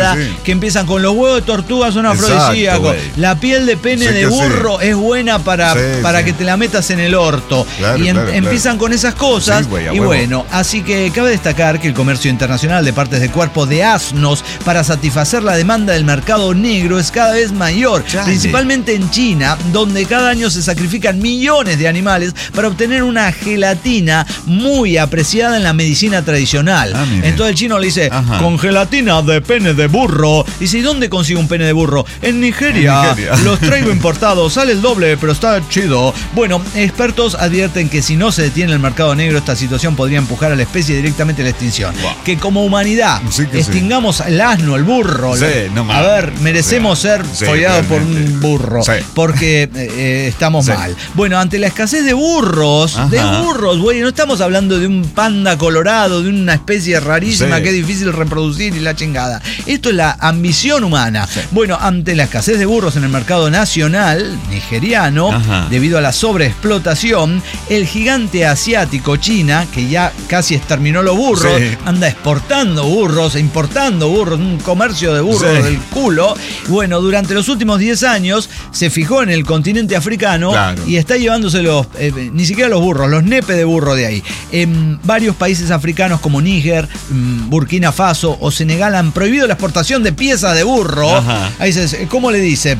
que empiezan con los huevos de tortuga son afrodisíacos. La piel de pene sí de burro sí. es buena para, sí, para sí. que te la metas en el orto. Claro, y en, claro, empiezan claro. con esas cosas. Sí, wey, y huevo. Bueno, así que cabe destacar que el comercio internacional de partes de cuerpo de asnos para satisfacer la demanda del mercado negro es cada vez mayor. Chale. Principalmente en China, donde cada año se sacrifican millones de animales para obtener una gelatina muy apreciada en la medicina tradicional. Ah, entonces el chino le dice, Ajá. con gelatina de pene de burro. Y dice, ¿y dónde consigo un pene de burro? En Nigeria. En Nigeria. Los traigo importados, sale el doble, pero está chido. Bueno, expertos advierten que si no se detiene el mercado negro, esta situación podría empujar a la especie directamente a la extinción. Wow. Que como humanidad sí que extingamos sí. el asno, el burro. Sí, no a ver, merecemos sí. ser sí, follados por un burro. Sí. Porque eh, estamos sí. mal. Bueno, ante la escasez de burros, Ajá. de burros, güey, no estamos hablando de un panda colorado, de una especie rarísima sí. que es difícil reproducir y la chingada. Esto es la ambición humana. Sí. Bueno, ante la escasez de burros en el mercado nacional nigeriano, Ajá. debido a la sobreexplotación, el gigante asiático China, que ya casi exterminó los burros, sí. anda exportando burros, importando burros, un comercio de burros sí. del culo. Bueno, durante los últimos diez años se fijó en el continente africano claro. y está llevándose los, eh, ni siquiera los burros, los nepes de burro de ahí. En varios países africanos como Níger, Burkina Faso o Senegal han prohibido la exportación de piezas de burro. Ajá. Ahí dice, ¿cómo le dice?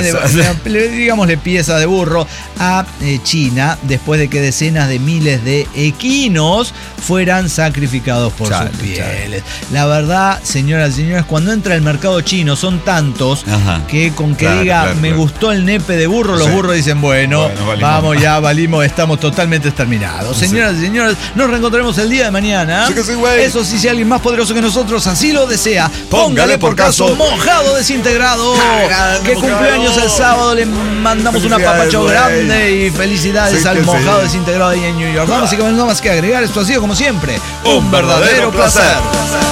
De, digámosle pieza de burro a eh, China, después de que decenas de miles de equinos fueran sacrificados por chale, sus pieles. Chale. La verdad, señoras y señores, cuando entra el mercado chino son tantos Ajá. que con que claro, diga claro, me claro. gustó el nepe de burro, los sí. burros dicen, bueno, bueno valimos. vamos ya, valimos, estamos totalmente exterminados. Sí. Señoras y señores, nos reencontraremos el día de mañana. Sí que sí, güey. Eso sí, si alguien más poderoso que nosotros así lo desea, póngale, póngale por caso Mojado Desintegrado. Que cumpleaños el sábado, le mandamos un apapacho grande y felicidades sí, al Mojado sí. Desintegrado ahí en New York. Vamos, así que no más que agregar, esto ha sido como siempre un, un verdadero, verdadero placer. placer.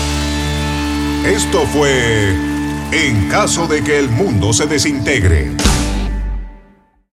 Esto fue En caso de que el mundo se desintegre.